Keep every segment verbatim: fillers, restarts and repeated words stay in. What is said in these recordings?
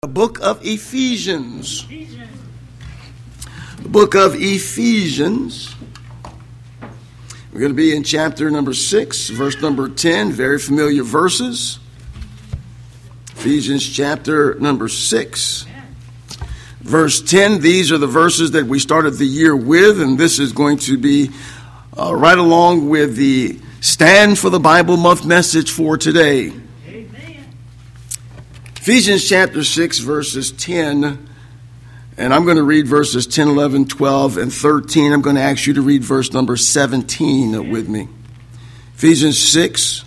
The book of Ephesians. The book of Ephesians. We're going to be in chapter number six, verse number ten. Very familiar verses. Ephesians chapter number six, verse ten. These are the verses that we started the year with, and this is going to be uh, right along with the Stand for the Bible Month message for today. Ephesians chapter six, verses ten, and I'm going to read verses ten, eleven, twelve, and thirteen. I'm going to ask you to read verse number seventeen with me. Ephesians six,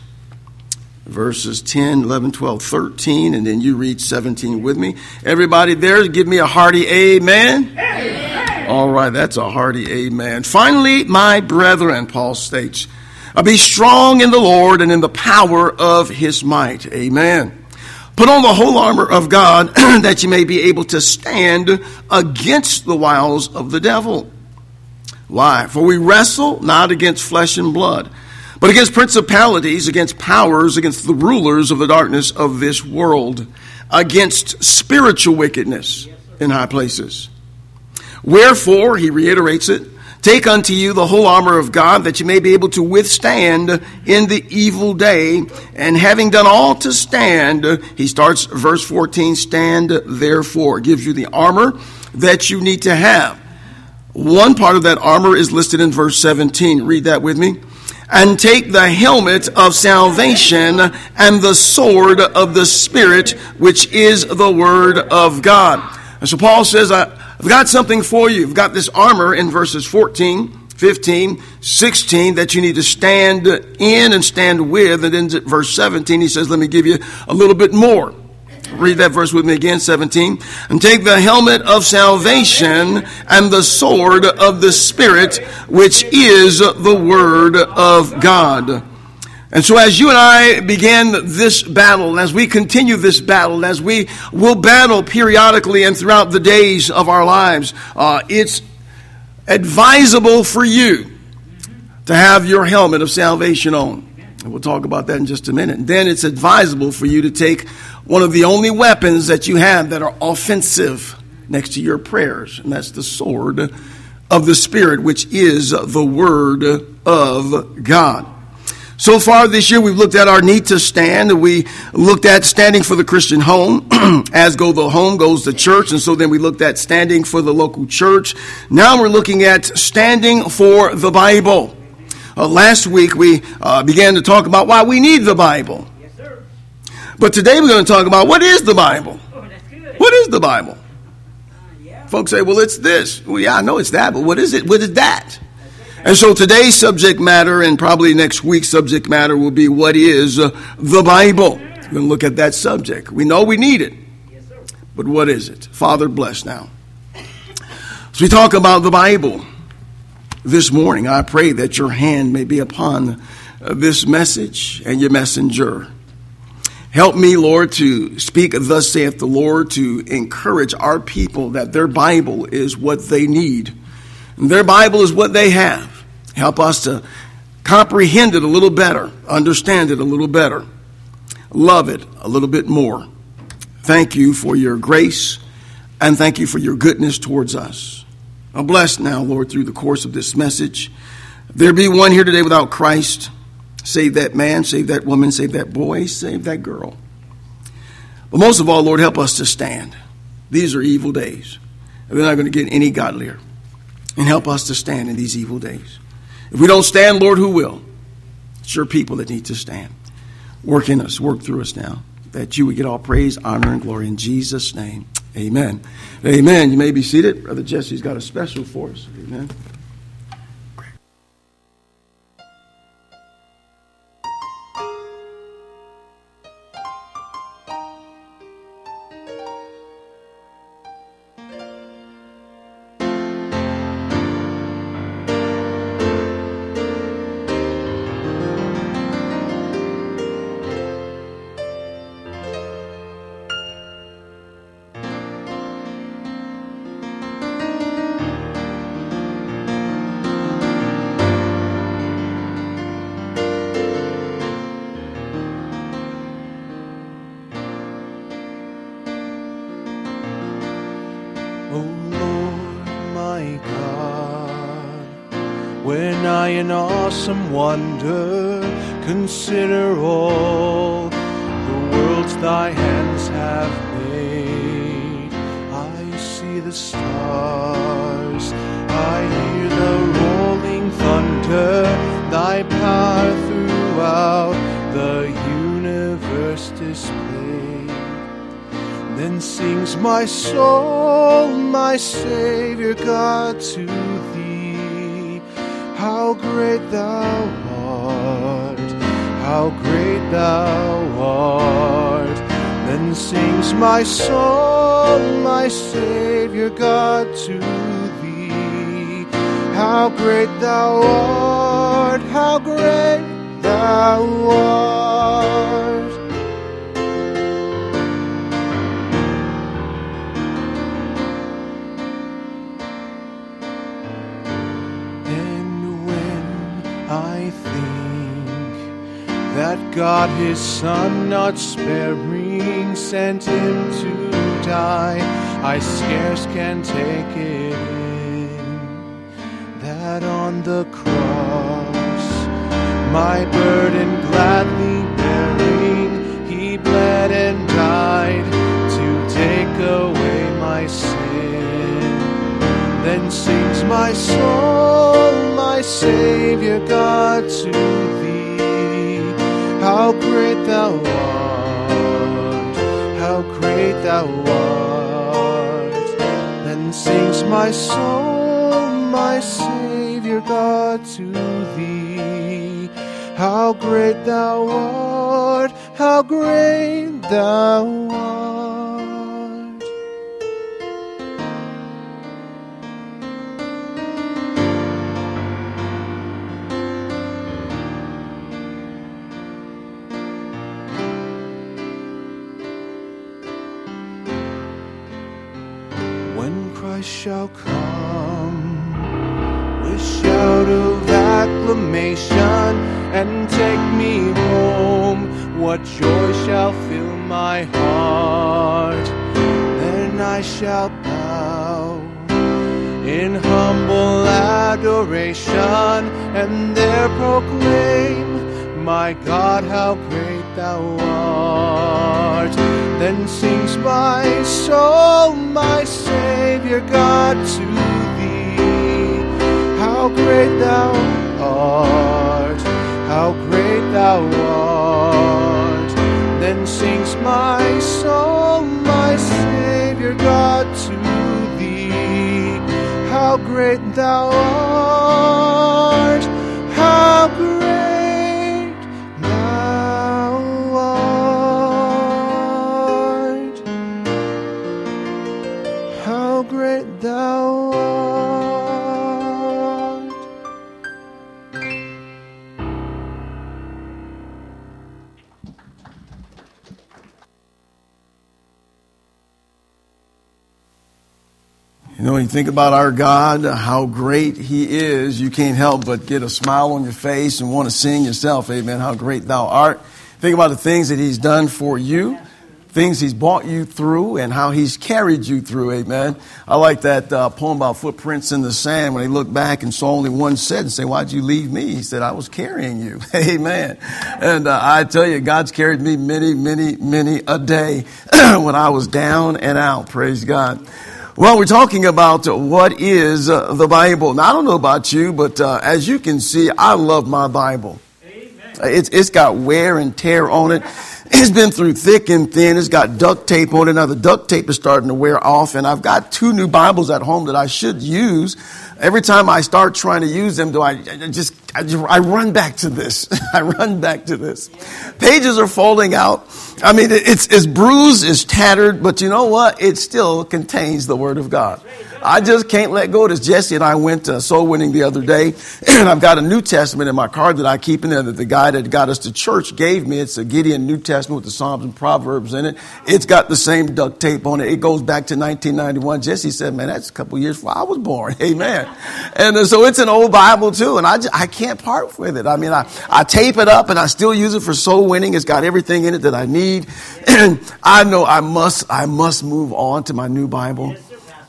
verses ten, eleven, twelve, thirteen, and then you read seventeen with me. Everybody there, give me a hearty amen. Amen. All right, that's a hearty amen. Finally, my brethren, Paul states, be strong in the Lord and in the power of his might. Amen. Put on the whole armor of God that you may be able to stand against the wiles of the devil. Why? For we wrestle not against flesh and blood, but against principalities, against powers, against the rulers of the darkness of this world, against spiritual wickedness in high places. Wherefore, he reiterates it, take unto you the whole armor of God, that you may be able to withstand in the evil day. And having done all to stand, he starts verse fourteen, stand therefore. It gives you the armor that you need to have. One part of that armor is listed in verse seventeen. Read that with me. And take the helmet of salvation and the sword of the Spirit, which is the word of God. And so Paul says, I I've got something for you. I've got this armor in verses fourteen, fifteen, sixteen that you need to stand in and stand with. And then verse seventeen, he says, let me give you a little bit more. Read that verse with me again, seventeen. And take the helmet of salvation and the sword of the Spirit, which is the word of God. And so as you and I begin this battle, and as we continue this battle, and as we will battle periodically and throughout the days of our lives, uh, it's advisable for you to have your helmet of salvation on. And we'll talk about that in just a minute. And then it's advisable for you to take one of the only weapons that you have that are offensive next to your prayers, and that's the sword of the Spirit, which is the word of God. So far this year, we've looked at our need to stand. We looked at standing for the Christian home. As go the home, goes the church. And so then we looked at standing for the local church. Now we're looking at standing for the Bible. Uh, last week, we uh, began to talk about why we need the Bible. Yes, sir. But today we're going to talk about what is the Bible? Oh, that's good. What is the Bible? Uh, yeah. Folks say, well, it's this. Well, yeah, I know it's that, but what is it? What is that? And so today's subject matter, and probably next week's subject matter, will be what is uh, the Bible. We're going to look at that subject. We know we need it, but what is it? Father, bless now. As we talk about the Bible this morning, I pray that your hand may be upon uh, this message and your messenger. Help me, Lord, to speak, thus saith the Lord, to encourage our people that their Bible is what they need. And their Bible is what they have. Help us to comprehend it a little better, understand it a little better, love it a little bit more. Thank you for your grace, and thank you for your goodness towards us. I'm blessed now, Lord, through the course of this message. There be one here today without Christ. Save that man, save that woman, save that boy, save that girl. But most of all, Lord, help us to stand. These are evil days, and they're not going to get any godlier. And help us to stand in these evil days. If we don't stand, Lord, who will? It's your people that need to stand. Work in us, work through us now, that you would get all praise, honor, and glory in Jesus' name. Amen. Amen. You may be seated. Brother Jesse's got a special for us. Amen. Lord, my God, when I in awesome wonder consider all the worlds thy hands have made, I see the stars, I hear the rolling thunder, thy power throughout the universe displayed. Then sings my soul, my Savior God, to thee. How great thou art, how great thou art. Then sings my soul, my Savior God, to thee. How great thou art, how great thou art. I think that God his Son, not sparing, sent him to die, I scarce can take it in, that on the cross, my burden gladly bearing, he bled and died to take away my sin. Then sings my soul, my Savior God, to thee. How great thou art, how great thou art. Then sings my soul, my Savior God, to thee. How great thou art, how great thou art. Shall come with shout of acclamation and take me home. What joy shall fill my heart? Then I shall bow in humble adoration and there proclaim, my God, how great thou art. Then sings my soul, my Savior God, to thee. How great thou art, how great thou art. Then sings my soul, my Savior God, to thee. How great thou art, how great thou art. You know, you think about our God, how great he is, you can't help but get a smile on your face and want to sing yourself, amen, how great thou art. Think about the things that he's done for you, things he's brought you through, and how he's carried you through, amen. I like that uh, poem about footprints in the sand, when he looked back and saw only one set and say, why'd you leave me? He said, I was carrying you, amen. And uh, I tell you, God's carried me many, many, many a day when I was down and out, praise God. Well, we're talking about what is uh, the Bible. Now, I don't know about you, but uh, as you can see, I love my Bible. Amen. It's, it's got wear and tear on it. It's been through thick and thin. It's got duct tape on it. Now, the duct tape is starting to wear off, and I've got two new Bibles at home that I should use. Every time I start trying to use them, do I, I just I, just, I run back to this. I run back to this. Pages are folding out. I mean, it's, it's bruised, it's tattered, but you know what? It still contains the Word of God. I just can't let go of this. Jesse and I went to soul winning the other day, and I've got a New Testament in my car that I keep in there that the guy that got us to church gave me. It's a Gideon New Testament with the Psalms and Proverbs in it. It's got the same duct tape on it. It goes back to nineteen ninety-one. Jesse said, man, that's a couple years before I was born. Amen. And uh, so it's an old Bible too, and I, just, I can't part with it. I mean, I, I tape it up, and I still use it for soul winning. It's got everything in it that I need. And I know I must, I must move on to my new Bible.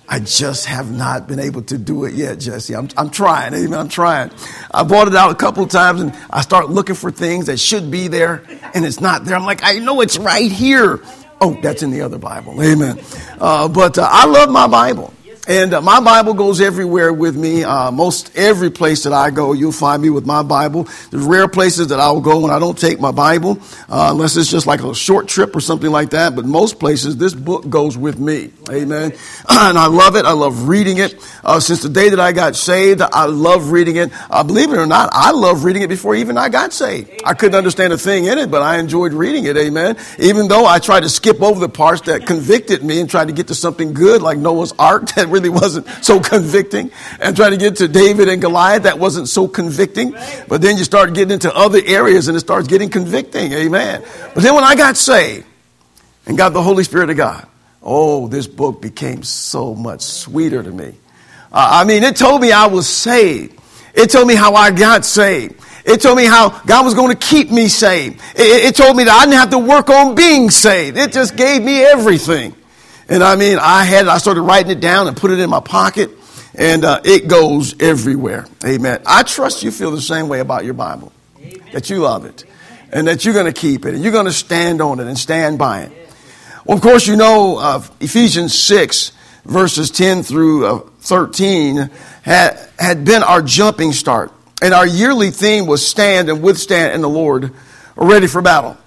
I just have not been able to do it yet, Jesse. I'm, I'm trying. Amen. I'm trying. I bought it out a couple of times and I start looking for things that should be there and it's not there. I'm like, I know it's right here. Oh, that's in the other Bible. Amen. Uh, but uh, I love my Bible. And uh, my Bible goes everywhere with me. Uh, most every place that I go, you'll find me with my Bible. There's rare places that I will go when I don't take my Bible, uh, unless it's just like a short trip or something like that. But most places, this book goes with me. Amen. And I love it. I love reading it. Uh, since the day that I got saved, I love reading it. Uh, believe it or not, I love reading it before even I got saved. I couldn't understand a thing in it, but I enjoyed reading it. Amen. Even though I tried to skip over the parts that convicted me and tried to get to something good like Noah's Ark that really wasn't so convicting, and trying to get to David and Goliath that wasn't so convicting. But then you start getting into other areas and it starts getting convicting. Amen. But then when I got saved and got the Holy Spirit of God, oh, this book became so much sweeter to me. Uh, I mean, it told me I was saved. It told me how I got saved. It told me how God was going to keep me saved. It, it told me that I didn't have to work on being saved. It just gave me everything. And I mean, I had, I started writing it down and put it in my pocket, and uh, it goes everywhere. Amen. I trust you feel the same way about your Bible, Amen. That you love it, and that you're going to keep it, and you're going to stand on it and stand by it. Well, of course, you know, uh, Ephesians six, verses ten through uh, thirteen had, had been our jumping start. And our yearly theme was stand and withstand in the Lord, ready for battle.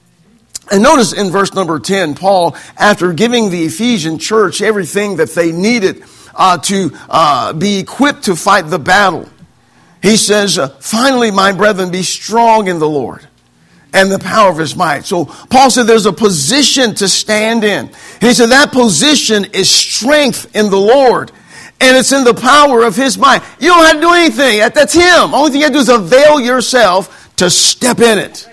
And notice in verse number ten, Paul, after giving the Ephesian church everything that they needed uh, to uh, be equipped to fight the battle, he says, uh, finally, my brethren, be strong in the Lord and the power of his might. So Paul said there's a position to stand in. And he said that position is strength in the Lord. And it's in the power of his might. You don't have to do anything. That's him. Only thing you have to do is avail yourself to step in it.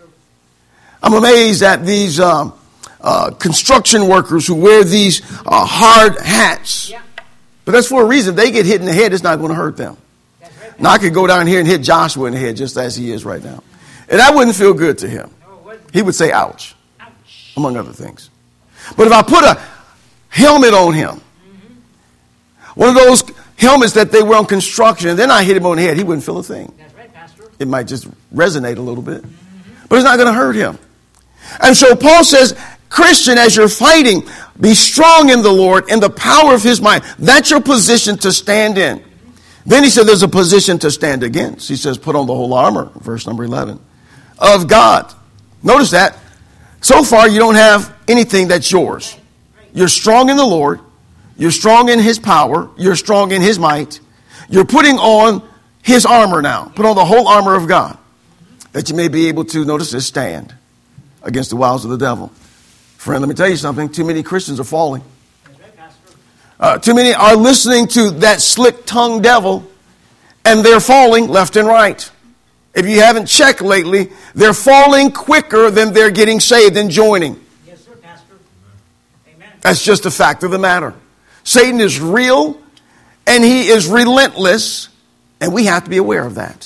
I'm amazed at these um, uh, construction workers who wear these uh, hard hats. Yeah. But that's for a reason. They get hit in the head, it's not going to hurt them. Right. Now, I could go down here and hit Joshua in the head just as he is right now. And that wouldn't feel good to him. He would say, ouch, ouch. Among other things. But if I put a helmet on him, mm-hmm. one of those helmets that they wear on construction, and then I hit him on the head, he wouldn't feel a thing. That's right, Pastor. It might just resonate a little bit. Mm-hmm. But it's not going to hurt him. And so Paul says, Christian, as you're fighting, be strong in the Lord and the power of his might. That's your position to stand in. Then he said there's a position to stand against. He says, put on the whole armor, verse number eleven, of God. Notice that. So far, you don't have anything that's yours. You're strong in the Lord. You're strong in his power. You're strong in his might. You're putting on his armor now. Put on the whole armor of God, that you may be able to, notice this, stand against the wiles of the devil. Friend, let me tell you something. Too many Christians are falling. Uh, too many are listening to that slick-tongued devil, and they're falling left and right. If you haven't checked lately, they're falling quicker than they're getting saved and joining. Yes, sir, Pastor. Amen. That's just a fact of the matter. Satan is real, and he is relentless, and we have to be aware of that.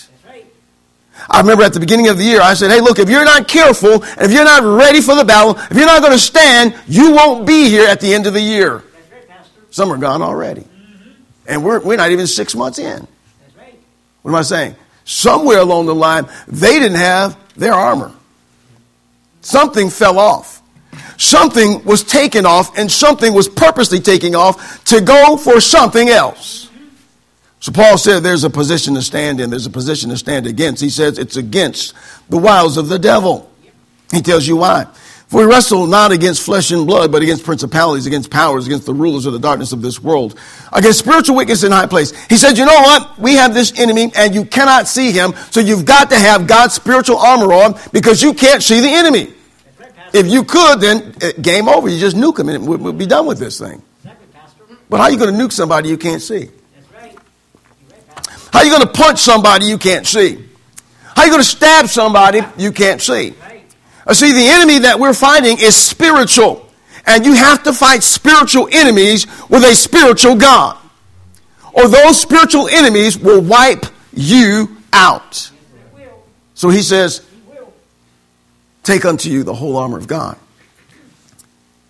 I remember at the beginning of the year, I said, hey, look, if you're not careful, and if you're not ready for the battle, if you're not going to stand, you won't be here at the end of the year. That's right, Pastor. Some are gone already. Mm-hmm. And we're, we're not even six months in. That's right. What am I saying? Somewhere along the line, they didn't have their armor. Something fell off. Something was taken off, and something was purposely taken off to go for something else. So Paul said there's a position to stand in. There's a position to stand against. He says it's against the wiles of the devil. He tells you why. For we wrestle not against flesh and blood, but against principalities, against powers, against the rulers of the darkness of this world, against spiritual wickedness in high place. He said, you know what? We have this enemy and you cannot see him. So you've got to have God's spiritual armor on because you can't see the enemy. If you could, then game over. You just nuke him and we'll be done with this thing. But how are you going to nuke somebody you can't see? How are you going to punch somebody you can't see? How are you going to stab somebody you can't see? Uh, see, the enemy that we're fighting is spiritual. And you have to fight spiritual enemies with a spiritual God. Or those spiritual enemies will wipe you out. So he says, take unto you the whole armor of God.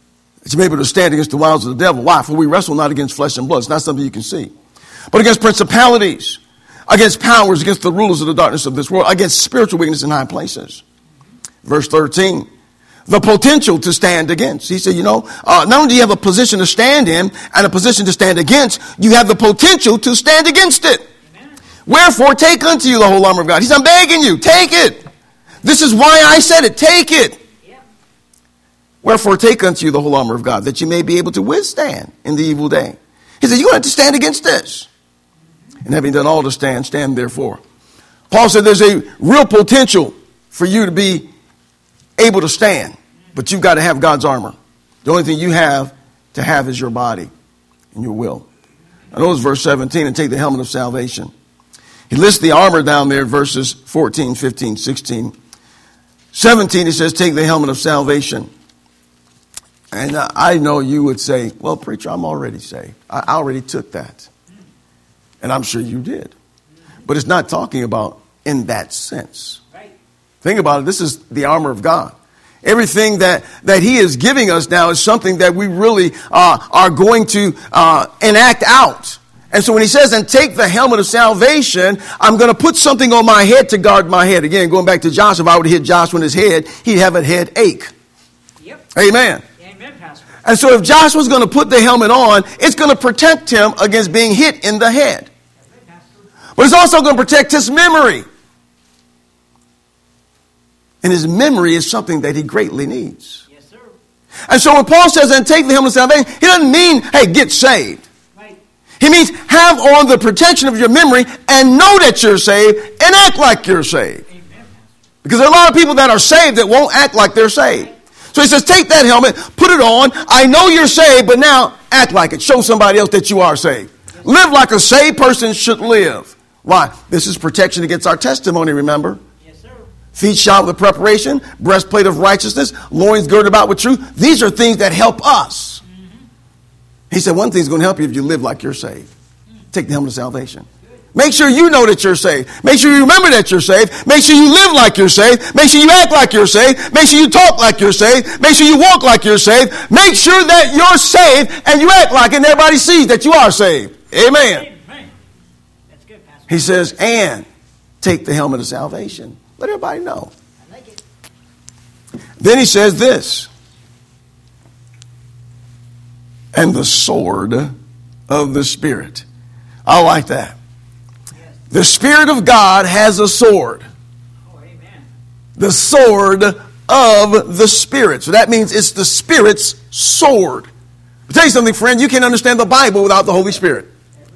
that you may be able to stand against the wiles of the devil. Why? For we wrestle not against flesh and blood. It's not something you can see. But against principalities, against powers, against the rulers of the darkness of this world, against spiritual weakness in high places. Verse thirteen, the potential to stand against. He said, you know, uh, not only do you have a position to stand in and a position to stand against, you have the potential to stand against it. Amen. Wherefore, take unto you the whole armor of God. He said, I'm begging you, take it. This is why I said it, take it. Yeah. Wherefore, take unto you the whole armor of God, that you may be able to withstand in the evil day. He said, you're going to have to stand against this. And having done all to stand, stand therefore. Paul said there's a real potential for you to be able to stand, but you've got to have God's armor. The only thing you have to have is your body and your will. I know it's verse seventeen, and take the helmet of salvation. He lists the armor down there, verses fourteen, fifteen, sixteen. seventeen, he says, take the helmet of salvation. And uh, I know you would say, well, preacher, I'm already saved. I already took that. And I'm sure you did. But it's not talking about in that sense. Right. Think about it. This is the armor of God. Everything that, that he is giving us now is something that we really uh, are going to uh, enact out. And so when he says, and take the helmet of salvation, I'm going to put something on my head to guard my head. Again, going back to Joshua, if I would have hit Joshua in his head, he'd have a headache. Yep. Amen. Amen, Pastor. And so if Joshua's going to put the helmet on, it's going to protect him against being hit in the head. But it's also going to protect his memory. And his memory is something that he greatly needs. Yes, sir. And so when Paul says, and take the helmet of salvation, he doesn't mean, hey, get saved. Right. He means have on the protection of your memory and know that you're saved and act like you're saved. Amen. Because there are a lot of people that are saved that won't act like they're saved. So he says, take that helmet, put it on. I know you're saved, but now act like it. Show somebody else that you are saved. Yes. Live like a saved person should live. Why? This is protection against our testimony, remember? Yes, sir. Feet shod with preparation, breastplate of righteousness, loins girded about with truth. These are things that help us. Mm-hmm. He said one thing's going to help you if you live like you're saved. Mm-hmm. Take the helmet of salvation. Make sure you know that you're saved. Make sure you remember that you're saved. Make sure you live like you're saved. Make sure you act like you're saved. Make sure you talk like you're saved. Make sure you walk like you're saved. Make sure that you're saved and you act like it and everybody sees that you are saved. Amen. He says, and take the helmet of salvation. Let everybody know. I like it. Then he says this. And the sword of the Spirit. I like that. Yes. The Spirit of God has a sword. Oh, amen. The sword of the Spirit. So that means it's the Spirit's sword. I'll tell you something, friend. You can't understand the Bible without the Holy Spirit.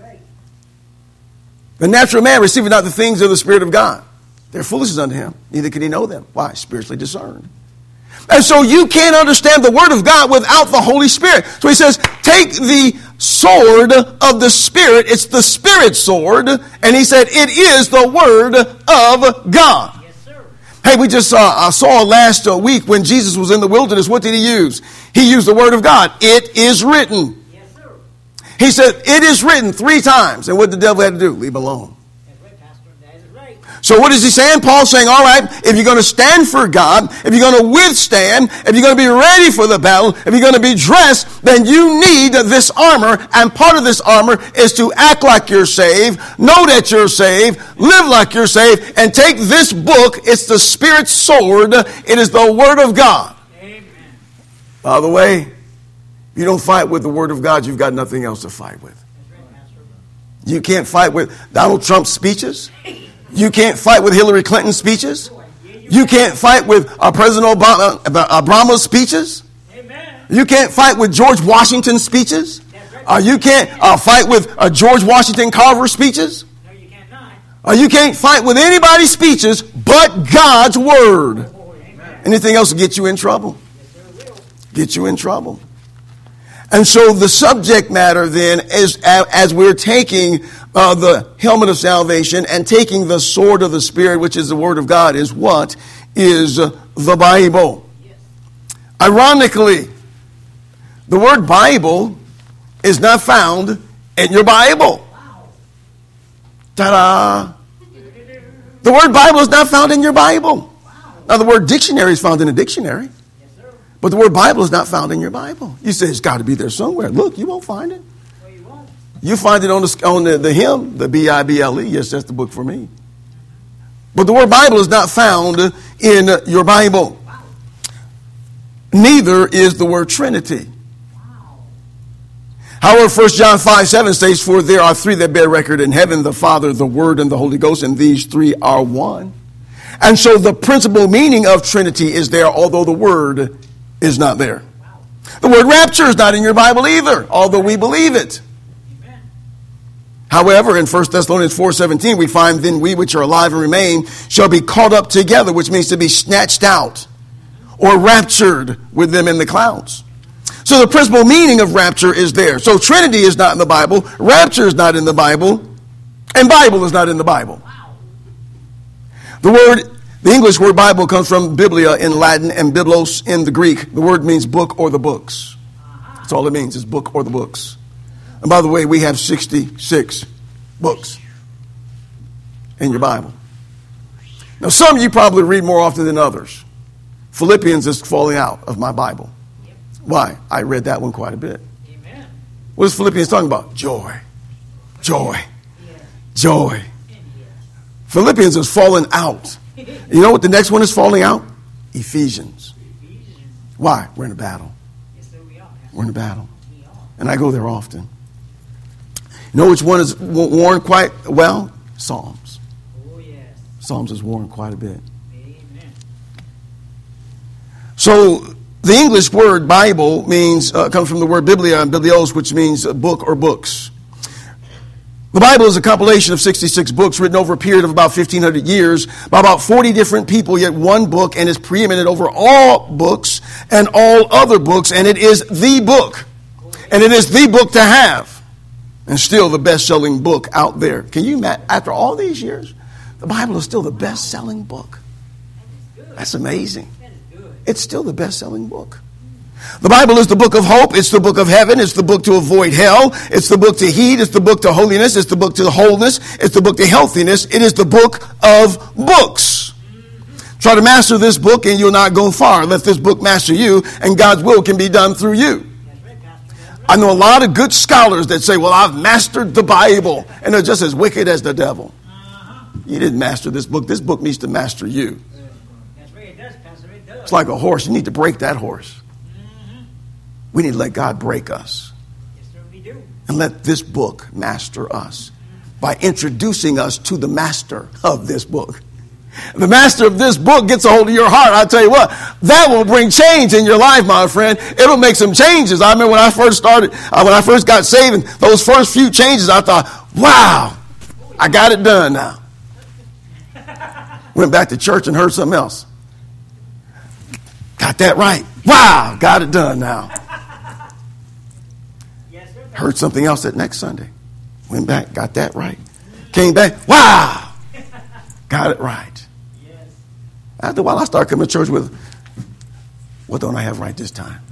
The natural man receiveth not the things of the Spirit of God. They're foolishness unto him. Neither can he know them. Why? Spiritually discerned. And so you can't understand the Word of God without the Holy Spirit. So he says, take the sword of the Spirit. It's the Spirit's sword. And he said, it is the Word of God. Yes, sir. Hey, we just uh, I saw last uh, week when Jesus was in the wilderness. What did he use? He used the Word of God. It is written. He said, it is written three times. And what the devil had to do? Leave alone. That's right, Pastor. That is right. So what is he saying? Paul's saying, all right, if you're going to stand for God, if you're going to withstand, if you're going to be ready for the battle, if you're going to be dressed, then you need this armor. And part of this armor is to act like you're saved, know that you're saved, live like you're saved, and take this book. It's the Spirit's sword. It is the Word of God. Amen. By the way, if you don't fight with the Word of God, you've got nothing else to fight with. You can't fight with Donald Trump's speeches. You can't fight with Hillary Clinton's speeches. You can't fight with uh, President Obama, uh, Obama's speeches. You can't fight with George Washington's speeches. Uh, you can't uh, fight with uh, George Washington Carver's speeches. Uh, you can't fight with anybody's speeches but God's Word. Anything else will get you in trouble. Get you in trouble. And so the subject matter then is, as we're taking uh, the helmet of salvation and taking the sword of the Spirit, which is the Word of God, is what? Is uh, the Bible. Yes. Ironically, the word Bible is not found in your Bible. Wow. Ta-da! The word Bible is not found in your Bible. Wow. Now the word dictionary is found in a dictionary. Yes, sir. But the word Bible is not found in your Bible. You say it's got to be there somewhere. Look, you won't find it. Well, you won't. You find it on the on the, the hymn, the B I B L E. Yes, that's the book for me. But the word Bible is not found in your Bible. Wow. Neither is the word Trinity. Wow. However, First John five seven states, for there are three that bear record in heaven, the Father, the Word, and the Holy Ghost, and these three are one. And so the principal meaning of Trinity is there, although the word is not there. Wow. The word rapture is not in your Bible either, although we believe it. Amen. However, in First Thessalonians four seventeen, we find, then we which are alive and remain shall be caught up together, which means to be snatched out or raptured with them in the clouds. So the principal meaning of rapture is there. So Trinity is not in the Bible, rapture is not in the Bible, and Bible is not in the Bible. Wow. The word, the English word Bible comes from biblia in Latin and biblos in the Greek. The word means book or the books. That's all it means, is book or the books. And by the way, we have sixty-six books in your Bible. Now, some of you probably read more often than others. Philippians is falling out of my Bible. Why? I read that one quite a bit. Amen. What is Philippians talking about? Joy. Joy. Yes. Joy. Yes. Philippians is falling out. You know what the next one is falling out? Ephesians. Ephesians. Why? We're in a battle. Yes, sir, we are. We're in a battle. We are. And I go there often. You know which one is worn quite well? Psalms. Oh, yes. Psalms is worn quite a bit. Amen. So the English word Bible means uh, comes from the word biblia and biblios, which means a book or books. The Bible is a compilation of sixty-six books written over a period of about fifteen hundred years by about forty different people, yet one book, and is preeminent over all books and all other books, and it is the book. And it is the book to have. And still the best-selling book out there. Can you imagine, after all these years, the Bible is still the best-selling book. That's amazing. That is good. It's still the best-selling book. The Bible is the book of hope. It's the book of heaven. It's the book to avoid hell. It's the book to heed. It's the book to holiness. It's the book to wholeness. It's the book to healthiness. It is the book of books. Try to master this book and you'll not go far. Let this book master you and God's will can be done through you. That's right, Pastor. That's right. I know a lot of good scholars that say, well, I've mastered the Bible. And they're just as wicked as the devil. Uh-huh. You didn't master this book. This book needs to master you. That's right, it does, Pastor. It does. It's like a horse. You need to break that horse. We need to let God break us Yes, sir, we do. and let this book master us by introducing us to the master of this book. The master of this book gets a hold of your heart. I tell you what, that will bring change in your life, my friend. It'll make some changes. I remember when I first started, uh, when I first got saved, and those first few changes, I thought, wow, I got it done now. Went back to church and heard something else. Got that right. Wow, got it done now. Yes, sir. Heard something else that next Sunday. Went back, got that right. Came back, wow, got it right. Yes. After a while, I started coming to church with, what don't I have right this time?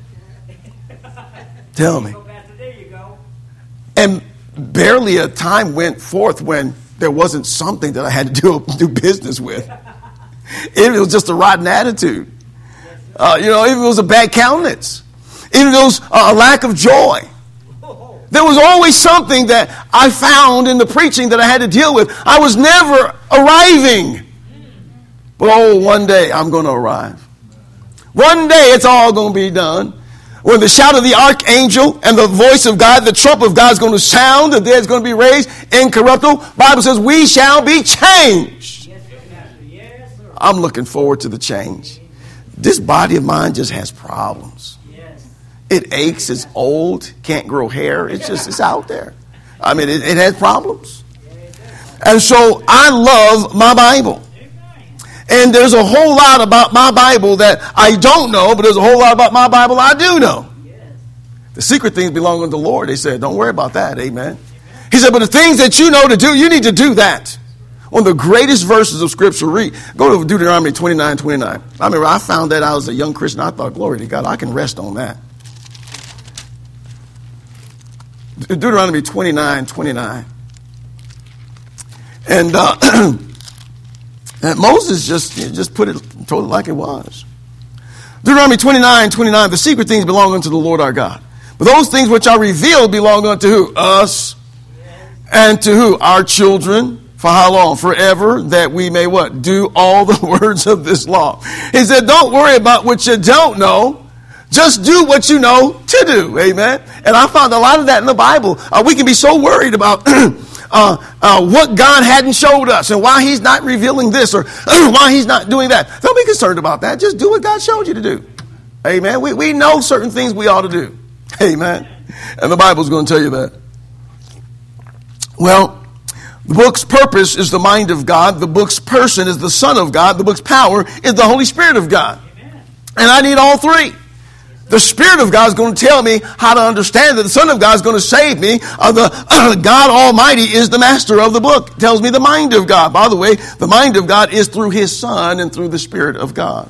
Tell me. So, Pastor, there you go. And barely a time went forth when there wasn't something that I had to do, do business with. It was just a rotten attitude. Uh, you know, even if it was a bad countenance. Even if it was a lack of joy. There was always something that I found in the preaching that I had to deal with. I was never arriving. But oh, one day I'm going to arrive. One day it's all going to be done. When the shout of the archangel and the voice of God, the trump of God is going to sound, the dead is going to be raised incorruptible. Bible says we shall be changed. Yes, sir, Pastor. Yes, sir. I'm looking forward to the change. This body of mine just has problems. Yes. It aches, it's old, can't grow hair. It's just, it's out there. I mean, it, it has problems. And so I love my Bible. And there's a whole lot about my Bible that I don't know, but there's a whole lot about my Bible I do know. Yes. The secret things belong unto the Lord. They said, don't worry about that. Amen. He said, but the things that you know to do, you need to do that. One of the greatest verses of Scripture, read, go to Deuteronomy twenty-nine twenty-nine. I remember I found that out as a young Christian. I thought, glory to God, I can rest on that. Deuteronomy twenty-nine twenty-nine. And, uh, and Moses just, just put it, told it like it was. Deuteronomy twenty-nine, twenty-nine, the secret things belong unto the Lord our God. But those things which are revealed belong unto who? Us. And to who? Our children. For how long? Forever, that we may what? Do all the words of this law. He said, don't worry about what you don't know. Just do what you know to do. Amen. And I found a lot of that in the Bible. Uh, we can be so worried about uh, uh, what God hadn't showed us and why he's not revealing this or why he's not doing that. Don't be concerned about that. Just do what God showed you to do. Amen. We, we know certain things we ought to do. Amen. And the Bible's going to tell you that. Well, the book's purpose is the mind of God. The book's person is the Son of God. The book's power is the Holy Spirit of God. Amen. And I need all three. The Spirit of God is going to tell me how to understand it. The Son of God is going to save me. Uh, the uh, God Almighty is the master of the book. It tells me the mind of God. By the way, the mind of God is through his Son and through the Spirit of God.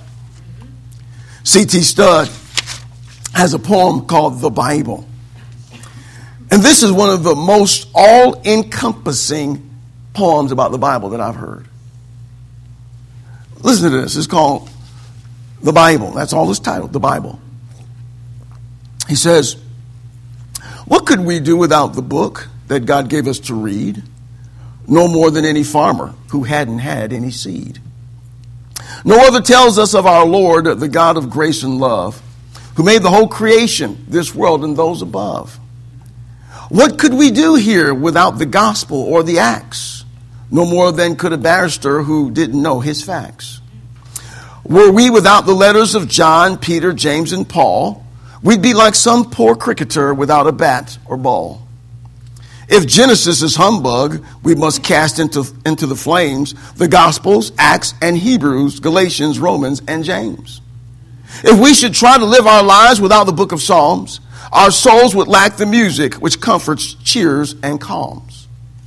C T Studd has a poem called The Bible. And this is one of the most all-encompassing poems about the Bible that I've heard. Listen to this. It's called The Bible. That's all it's titled, The Bible. He says, what could we do without the book that God gave us to read? No more than any farmer who hadn't had any seed. No other tells us of our Lord, the God of grace and love, who made the whole creation, this world and those above. What could we do here without the gospel or the acts? No more than could a barrister who didn't know his facts. Were we without the letters of John, Peter, James, and Paul, we'd be like some poor cricketer without a bat or ball. If Genesis is humbug, we must cast into, into the flames the Gospels, Acts, and Hebrews, Galatians, Romans, and James. If we should try to live our lives without the book of Psalms, our souls would lack the music which comforts, cheers, and calms.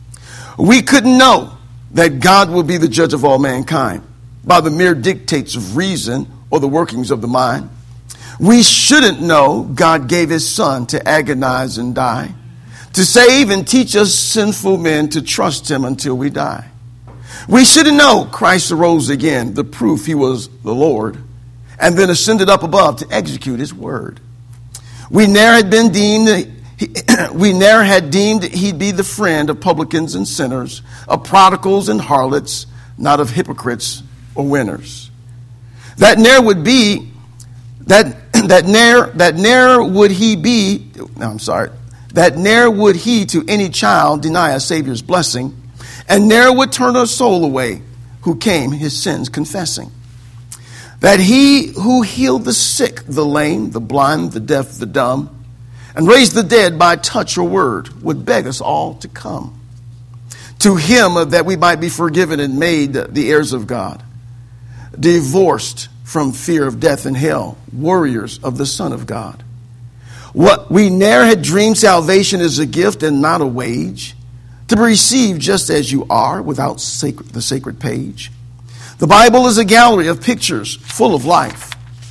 We couldn't know that God will be the judge of all mankind by the mere dictates of reason or the workings of the mind. We shouldn't know God gave his Son to agonize and die, to save and teach us sinful men to trust him until we die. We shouldn't know Christ arose again, the proof he was the Lord, and then ascended up above to execute his word. We ne'er had been deemed, we ne'er had deemed he'd be the friend of publicans and sinners, of prodigals and harlots, not of hypocrites or winners. That ne'er would be, that that ne'er that ne'er would he be. No, I'm sorry. That ne'er would he to any child deny a Savior's blessing, and ne'er would turn a soul away who came his sins confessing. That he who healed the sick, the lame, the blind, the deaf, the dumb, and raised the dead by touch or word, would beg us all to come to him, that we might be forgiven and made the heirs of God, divorced from fear of death and hell, warriors of the Son of God. What we ne'er had dreamed salvation is a gift and not a wage, to be received just as you are, without sacred, the sacred page. The Bible is a gallery of pictures full of life,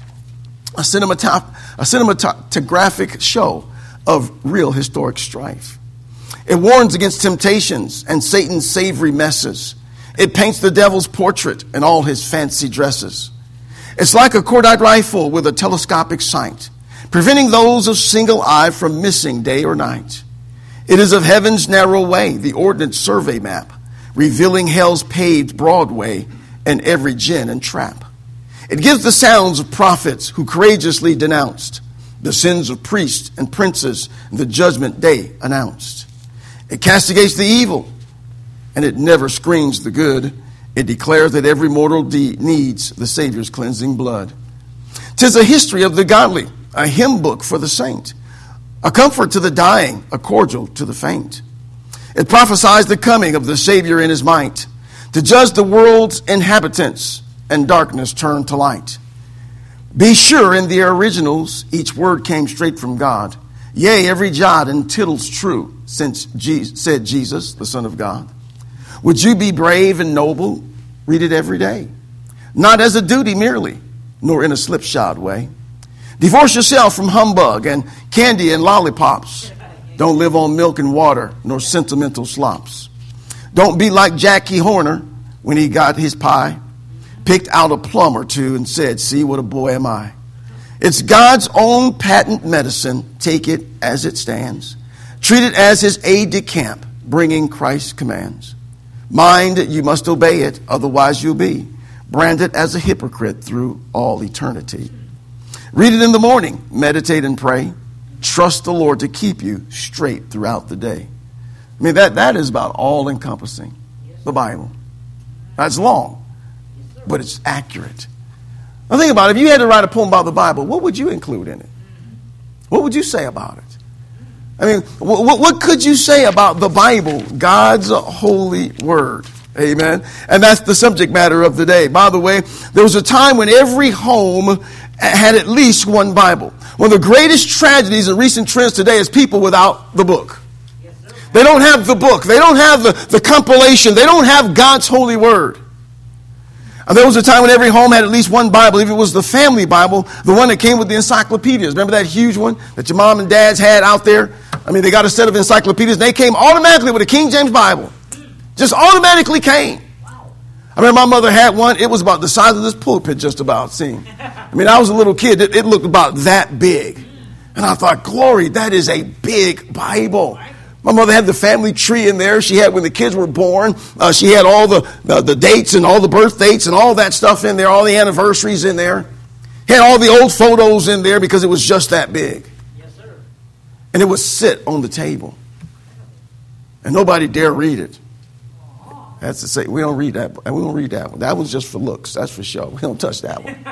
a, cinematop- a cinematographic show of real historic strife. It warns against temptations and Satan's savory messes. It paints the devil's portrait in all his fancy dresses. It's like a cordite rifle with a telescopic sight, preventing those of single eye from missing day or night. It is of heaven's narrow way, the ordnance survey map, revealing hell's paved broad way and every gin and trap. It gives the sounds of prophets who courageously denounced the sins of priests and princes and the judgment day announced. It castigates the evil, and it never screens the good. It declares that every mortal deed needs the Savior's cleansing blood. 'Tis a history of the godly, a hymn book for the saint, a comfort to the dying, a cordial to the faint. It prophesies the coming of the Savior in his might, to judge the world's inhabitants and darkness turn to light. Be sure in the originals each word came straight from God. Yea, every jot and tittle's true, since Jesus, said Jesus, the Son of God. Would you be brave and noble? Read it every day. Not as a duty merely, nor in a slipshod way. Divorce yourself from humbug and candy and lollipops. Don't live on milk and water, nor sentimental slops. Don't be like Jackie Horner when he got his pie, picked out a plum or two and said, see what a boy am I. It's God's own patent medicine. Take it as it stands. Treat it as his aide de camp, bringing Christ's commands. Mind, you must obey it, otherwise you'll be branded as a hypocrite through all eternity. Read it in the morning, meditate and pray. Trust the Lord to keep you straight throughout the day. I mean, that, that is about all-encompassing, the Bible. That's long, but it's accurate. Now think about it. If you had to write a poem about the Bible, what would you include in it? What would you say about it? I mean, what, what could you say about the Bible, God's holy word? Amen. And that's the subject matter of the day. By the way, there was a time when every home had at least one Bible. One of the greatest tragedies in recent trends today is people without the book. They don't have the book. They don't have the, the compilation. They don't have God's holy word. And there was a time when every home had at least one Bible. If it was the family Bible, the one that came with the encyclopedias. Remember that huge one that your mom and dads had out there? I mean, they got a set of encyclopedias. They came automatically with a King James Bible. Just automatically came. I remember my mother had one. It was about the size of this pulpit just about, see. I mean, I was a little kid. It, it looked about that big. And I thought, glory, that is a big Bible. My mother had the family tree in there. She had, when the kids were born, uh, she had all the, the, the dates and all the birth dates and all that stuff in there, all the anniversaries in there. Had all the old photos in there because it was just that big. Yes, sir. And it would sit on the table. And nobody dare read it. That's to say, we don't read that. We don't read that one. That one's just for looks. That's for show. We don't touch that one.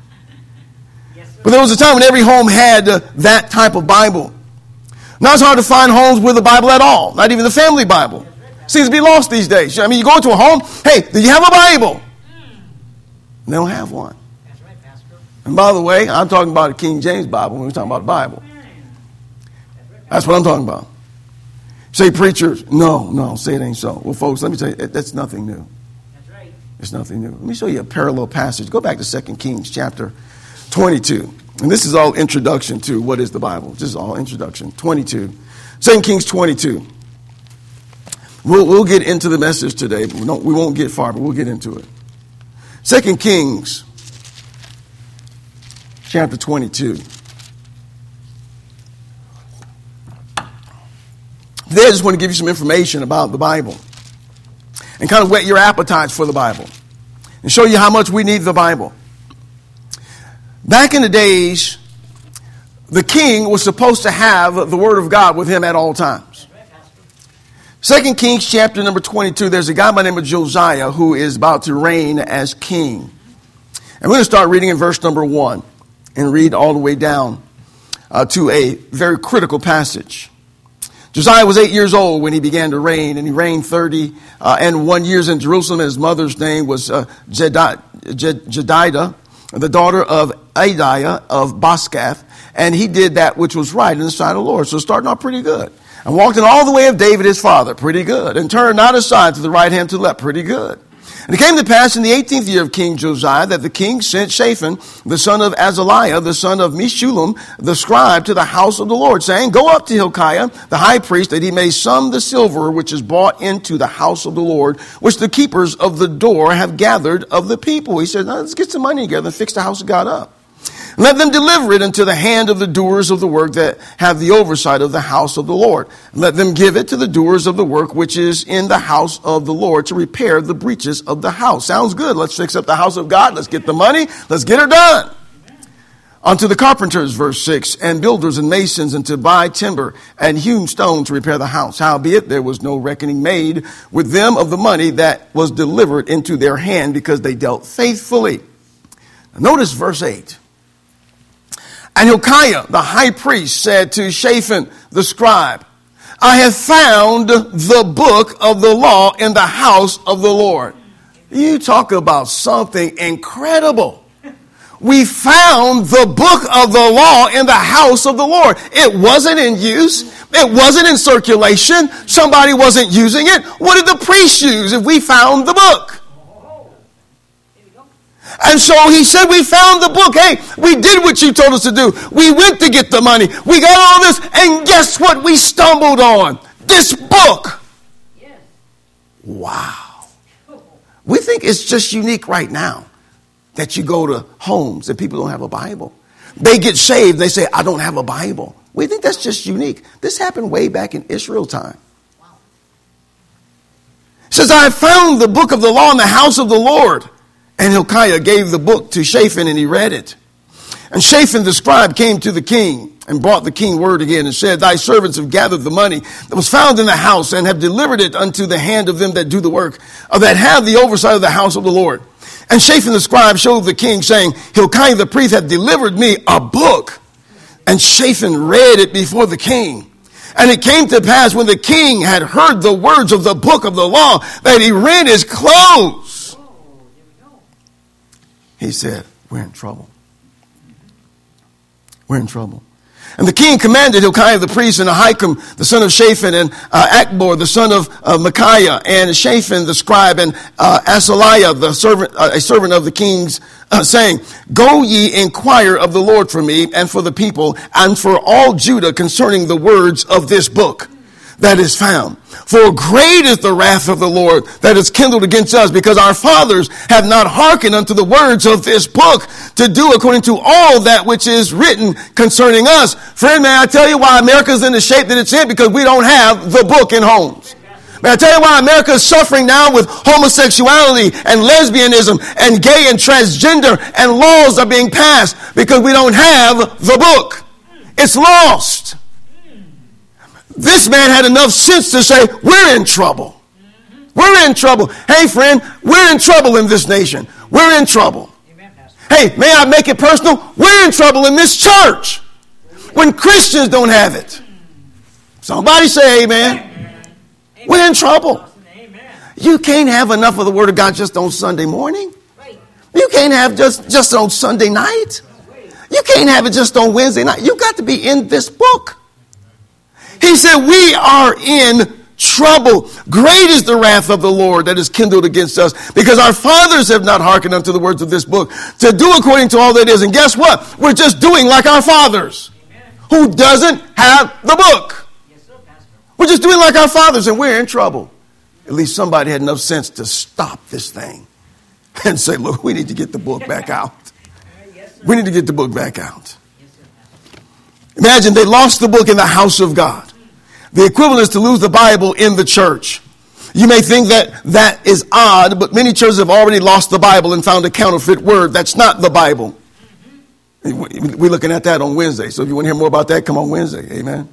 Yes, sir. But there was a time when every home had uh, that type of Bible. Now it's hard to find homes with a Bible at all. Not even the family Bible. Seems to be lost these days. I mean, you go into a home, hey, do you have a Bible? And they don't have one. That's right, Pastor. And by the way, I'm talking about a King James Bible when we're talking about the Bible. That's what I'm talking about. Say, preachers, no, no, say it ain't so. Well, folks, let me tell you, that's nothing new. That's right. It's nothing new. Let me show you a parallel passage. Go back to Second Kings chapter twenty-two. And this is all introduction to what is the Bible. This is all introduction. twenty-two. Second Kings twenty-two. We'll, we'll get into the message today. But we, don't, we won't get far, but we'll get into it. Second Kings chapter twenty-two. Today I just want to give you some information about the Bible and kind of whet your appetites for the Bible and show you how much we need the Bible. Back in the days, the king was supposed to have the word of God with him at all times. Second Kings chapter number twenty-two, there's a guy by the name of Josiah who is about to reign as king. And we're going to start reading in verse number one and read all the way down uh, to a very critical passage. Josiah was eight years old when he began to reign, and he reigned thirty uh, and one years in Jerusalem. His mother's name was uh, Jedi- Jed- Jedidah, the daughter of Adiah of Boskath, and he did that which was right in the sight of the Lord. So starting off pretty good. And walked in all the way of David his father, pretty good. And turned not aside to the right hand to the left, pretty good. And it came to pass in the eighteenth year of King Josiah that the king sent Shaphan, the son of Azaliah, the son of Meshullam, the scribe, to the house of the Lord, saying, Go up to Hilkiah, the high priest, that he may sum the silver which is brought into the house of the Lord, which the keepers of the door have gathered of the people. He said, now let's get some money together and fix the house of God up. Let them deliver it into the hand of the doers of the work that have the oversight of the house of the Lord. Let them give it to the doers of the work which is in the house of the Lord to repair the breaches of the house. Sounds good. Let's fix up the house of God. Let's get the money. Let's get her done. Unto the carpenters, verse six, and builders and masons, and to buy timber and hewn stone to repair the house. Howbeit there was no reckoning made with them of the money that was delivered into their hand, because they dealt faithfully. Now notice verse eight. And Hilkiah, the high priest, said to Shaphan, the scribe, I have found the book of the law in the house of the Lord. You talk about something incredible. We found the book of the law in the house of the Lord. It wasn't in use. It wasn't in circulation. Somebody wasn't using it. What did the priest use if we found the book? And so he said, we found the book. Hey, we did what you told us to do. We went to get the money. We got all this. And guess what we stumbled on? This book. Yes. Wow. We think it's just unique right now that you go to homes and people don't have a Bible. they get saved. They say, I don't have a Bible. We think that's just unique. This happened way back in Israel time. It says, I found the book of the law in the house of the Lord. And Hilkiah gave the book to Shaphan, and he read it. And Shaphan the scribe came to the king and brought the king word again and said, thy servants have gathered the money that was found in the house and have delivered it unto the hand of them that do the work, or that have the oversight of the house of the Lord. And Shaphan the scribe showed the king, saying, Hilkiah the priest hath delivered me a book. And Shaphan read it before the king. And it came to pass when the king had heard the words of the book of the law that he rent his clothes. He said, we're in trouble. We're in trouble. And the king commanded Hilkiah the priest and Ahikam the son of Shaphan and uh, Akbor the son of uh, Micaiah and Shaphan the scribe and uh, Asaliah the servant, uh, a servant of the king's, uh, saying, go ye inquire of the Lord for me and for the people and for all Judah concerning the words of this book that is found. For great is the wrath of the Lord that is kindled against us, because our fathers have not hearkened unto the words of this book to do according to all that which is written concerning us. Friend, may I tell you why America is in the shape that it's in? Because we don't have the book in homes. May I tell you why America is suffering now with homosexuality and lesbianism and gay and transgender, and laws are being passed because we don't have the book. It's lost. This man had enough sense to say, we're in trouble. We're in trouble. Hey, friend, we're in trouble in this nation. We're in trouble. Amen, Pastor. Hey, may I make it personal? We're in trouble in this church when Christians don't have it. Somebody say amen. Amen. We're in trouble. Amen. You can't have enough of the Word of God just on Sunday morning. Right. You can't have just, just on Sunday night. You can't have it just on Wednesday night. You got to be in this book. He said, we are in trouble. Great is the wrath of the Lord that is kindled against us, because our fathers have not hearkened unto the words of this book to do according to all that is. And guess what? We're just doing like our fathers. Amen. Who doesn't have the book. Yes, sir, Pastor. We're just doing like our fathers, and we're in trouble. At least somebody had enough sense to stop this thing and say, look, we need to get the book back out. Yes, sir. We need to get the book back out. Yes, sir, Pastor. Imagine they lost the book in the house of God. The equivalent is to lose the Bible in the church. You may think that that is odd, but many churches have already lost the Bible and found a counterfeit word. That's not the Bible. Mm-hmm. We're looking at that on Wednesday. So if you want to hear more about that, come on Wednesday. Amen.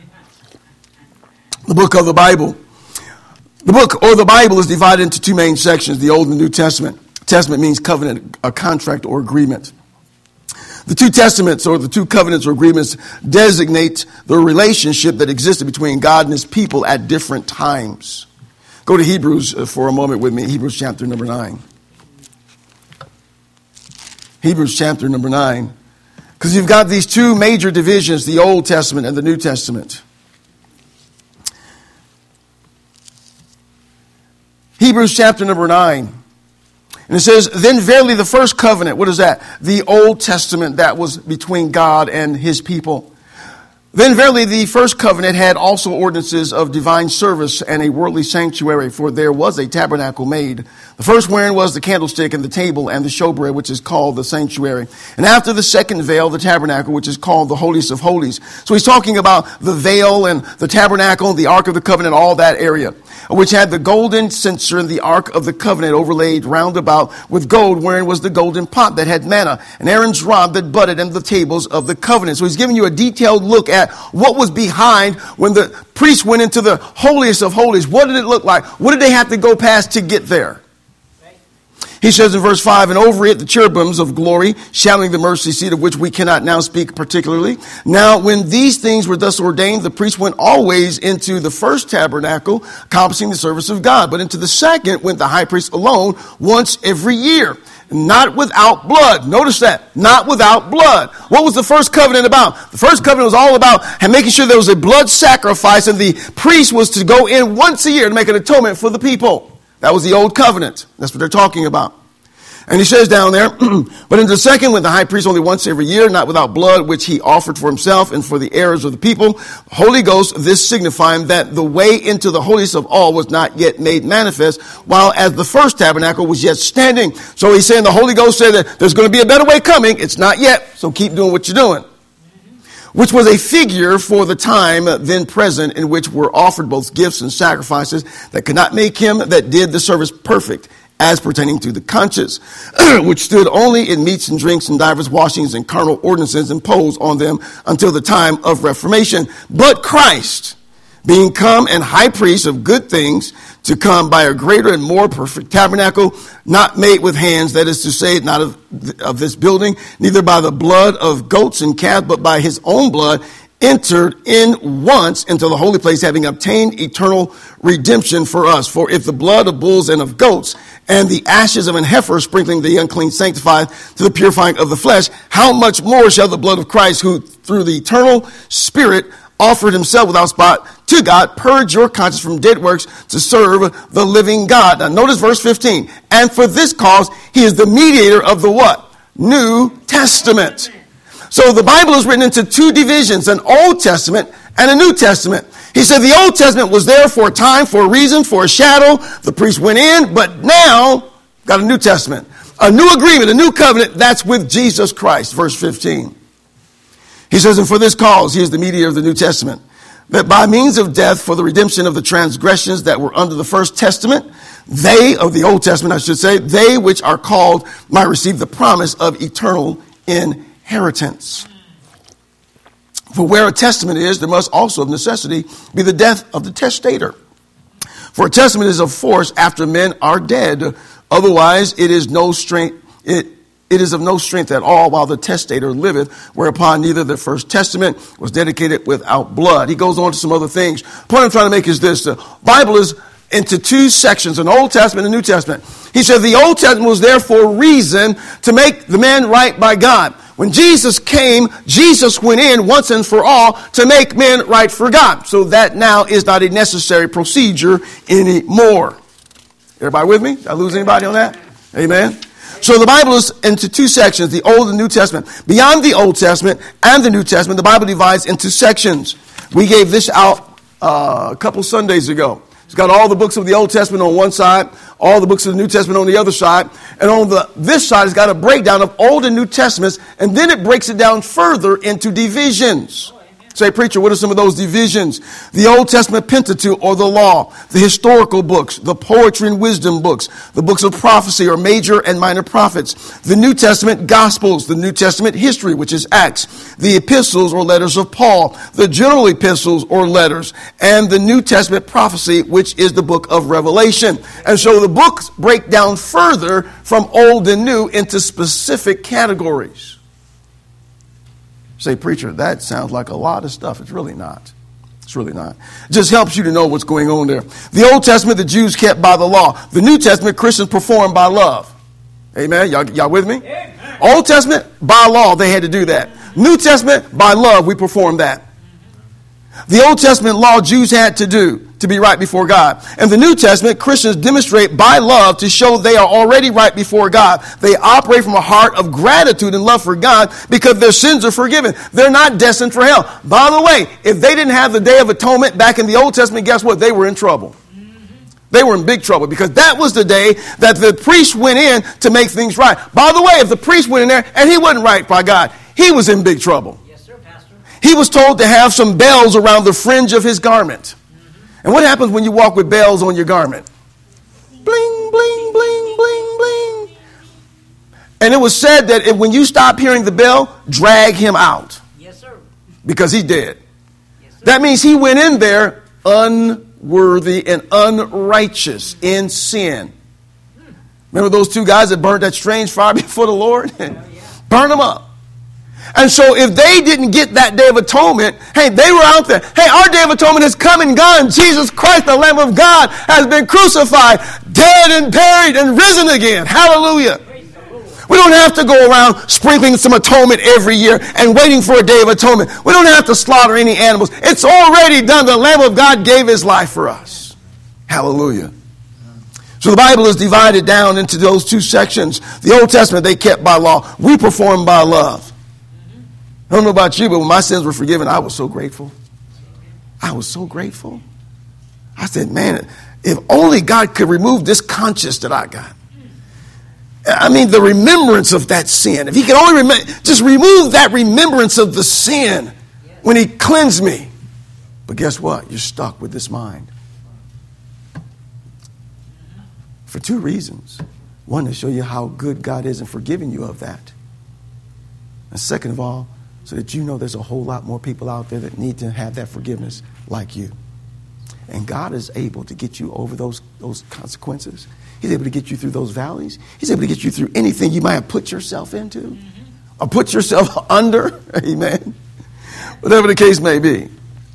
The book of the Bible. The book or the Bible is divided into two main sections, the Old and New Testament. Testament means covenant, a contract or agreement. The two testaments, or the two covenants or agreements, designate the relationship that existed between God and his people at different times. Go to Hebrews for a moment with me. Hebrews chapter number nine. Hebrews chapter number nine. Because you've got these two major divisions, the Old Testament and the New Testament. Hebrews chapter number nine. And it says, then verily the first covenant, what is that? The Old Testament that was between God and his people. Then verily the first covenant had also ordinances of divine service and a worldly sanctuary, for there was a tabernacle made. The first wherein was the candlestick and the table and the showbread, which is called the sanctuary. And after the second veil, the tabernacle, which is called the holiest of holies. So he's talking about the veil and the tabernacle, the ark of the covenant, all that area, which had the golden censer and the ark of the covenant overlaid round about with gold, wherein was the golden pot that had manna, and Aaron's rod that budded, and the tables of the covenant. So he's giving you a detailed look at what was behind when the priest went into the holiest of holies. What did it look like? What did they have to go past to get there? He says in verse five, and over it the cherubims of glory, shadowing the mercy seat, of which we cannot now speak particularly. Now, when these things were thus ordained, the priest went always into the first tabernacle, accomplishing the service of God. But into the second went the high priest alone, once every year, not without blood. Notice that, not without blood. What was the first covenant about? The first covenant was all about making sure there was a blood sacrifice, and the priest was to go in once a year to make an atonement for the people. That was the old covenant. That's what they're talking about. And he says down there, but in the second, when the high priest only once every year, not without blood, which he offered for himself and for the errors of the people, Holy Ghost, this signifying that the way into the holiest of all was not yet made manifest, while as the first tabernacle was yet standing. So he's saying the Holy Ghost said that there's going to be a better way coming. It's not yet, so keep doing what you're doing. Which was a figure for the time then present, in which were offered both gifts and sacrifices that could not make him that did the service perfect, as pertaining to the conscience, which stood only in meats and drinks and divers washings and carnal ordinances imposed on them until the time of Reformation. But Christ, being come and high priest of good things, to come by a greater and more perfect tabernacle, not made with hands, that is to say, not of, of this building, neither by the blood of goats and calves, but by his own blood, entered in once into the holy place, having obtained eternal redemption for us. For if the blood of bulls and of goats and the ashes of an heifer sprinkling the unclean sanctified to the purifying of the flesh, how much more shall the blood of Christ, who through the eternal Spirit offered himself without spot to God, purge your conscience from dead works to serve the living God. Now notice verse fifteen. And for this cause, he is the mediator of the what? New Testament. So the Bible is written into two divisions, an Old Testament and a New Testament. He said the Old Testament was there for a time, for a reason, for a shadow. The priest went in, but now got a New Testament, a new agreement, a new covenant. That's with Jesus Christ. Verse fifteen. He says, and for this cause, he is the mediator of the New Testament, that by means of death for the redemption of the transgressions that were under the first testament, they, of the Old Testament, I should say, they which are called might receive the promise of eternal inheritance. For where a testament is, there must also of necessity be the death of the testator. For a testament is of force after men are dead. Otherwise, it is no strength, it It is of no strength at all while the testator liveth, whereupon neither the first testament was dedicated without blood. He goes on to some other things. The point I'm trying to make is this. The Bible is into two sections, an Old Testament and a New Testament. He said the Old Testament was there for a reason, to make the man right by God. When Jesus came, Jesus went in once and for all to make men right for God. So that now is not a necessary procedure anymore. Everybody with me? Did I lose anybody on that? Amen. So the Bible is into two sections, the Old and New Testament. Beyond the Old Testament and the New Testament, the Bible divides into sections. We gave this out uh, a couple Sundays ago. It's got all the books of the Old Testament on one side, all the books of the New Testament on the other side. And on the this side, it's got a breakdown of Old and New Testaments, and then it breaks it down further into divisions. Say, preacher, what are some of those divisions? The Old Testament Pentateuch, or the law, the historical books, the poetry and wisdom books, the books of prophecy, or major and minor prophets, the New Testament Gospels, the New Testament history, which is Acts, the epistles or letters of Paul, the general epistles or letters, and the New Testament prophecy, which is the book of Revelation. And so the books break down further from old and new into specific categories. Say, preacher, that sounds like a lot of stuff. It's really not. It's really not. It just helps you to know what's going on there. The Old Testament, the Jews kept by the law. The New Testament, Christians performed by love. Amen. Y'all, y'all with me? Amen. Old Testament, by law, they had to do that. New Testament, by love, we perform that. The Old Testament law Jews had to do to be right before God. And the New Testament, Christians demonstrate by love to show they are already right before God. They operate from a heart of gratitude and love for God because their sins are forgiven. They're not destined for hell. By the way, if they didn't have the Day of Atonement back in the Old Testament, guess what? They were in trouble. They were in big trouble because that was the day that the priest went in to make things right. By the way, if the priest went in there and he wasn't right by God, he was in big trouble. He was told to have some bells around the fringe of his garment. And what happens when you walk with bells on your garment? Bling, bling, bling, bling, bling. And it was said that if, when you stop hearing the bell, drag him out. Yes, sir. Because he's dead. Yes, sir. That means he went in there unworthy and unrighteous in sin. Remember those two guys that burnt that strange fire before the Lord? Oh, yeah. Burn them up. And so if they didn't get that Day of Atonement, hey, they were out there. Hey, our Day of Atonement has come and gone. Jesus Christ, the Lamb of God, has been crucified, dead and buried and risen again. Hallelujah. We don't have to go around sprinkling some atonement every year and waiting for a Day of Atonement. We don't have to slaughter any animals. It's already done. The Lamb of God gave his life for us. Hallelujah. So the Bible is divided down into those two sections. The Old Testament, they kept by law. We perform by love. I don't know about you, but when my sins were forgiven, I was so grateful. I was so grateful. I said, man, if only God could remove this conscience that I got. I mean, the remembrance of that sin. If he could only rem- just remove that remembrance of the sin when he cleansed me. But guess what? You're stuck with this mind. For two reasons. One, to show you how good God is in forgiving you of that. And second of all, so that you know there's a whole lot more people out there that need to have that forgiveness like you. And God is able to get you over those, those consequences. He's able to get you through those valleys. He's able to get you through anything you might have put yourself into. Mm-hmm. Or put yourself under. Amen. Whatever the case may be.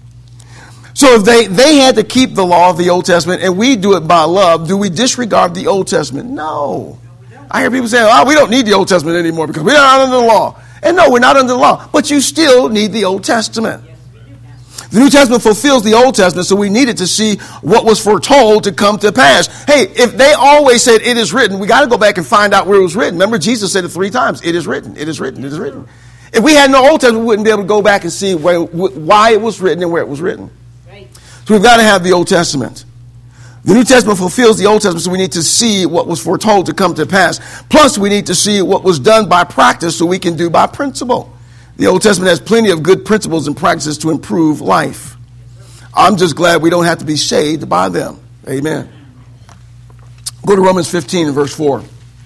So if they, they had to keep the law of the Old Testament and we do it by love, do we disregard the Old Testament? No. I hear people say, oh, we don't need the Old Testament anymore because we're not under the law. And no, we're not under the law. But you still need the Old Testament. The New Testament fulfills the Old Testament, so we needed to see what was foretold to come to pass. Hey, if they always said it is written, we got to go back and find out where it was written. Remember, Jesus said it three times. It is written. It is written. It is written. If we had no Old Testament, we wouldn't be able to go back and see where, why it was written and where it was written. So we've got to have the Old Testament. The New Testament fulfills the Old Testament, so we need to see what was foretold to come to pass. Plus, we need to see what was done by practice so we can do by principle. The Old Testament has plenty of good principles and practices to improve life. I'm just glad we don't have to be saved by them. Amen. Go to Romans fifteen and verse four.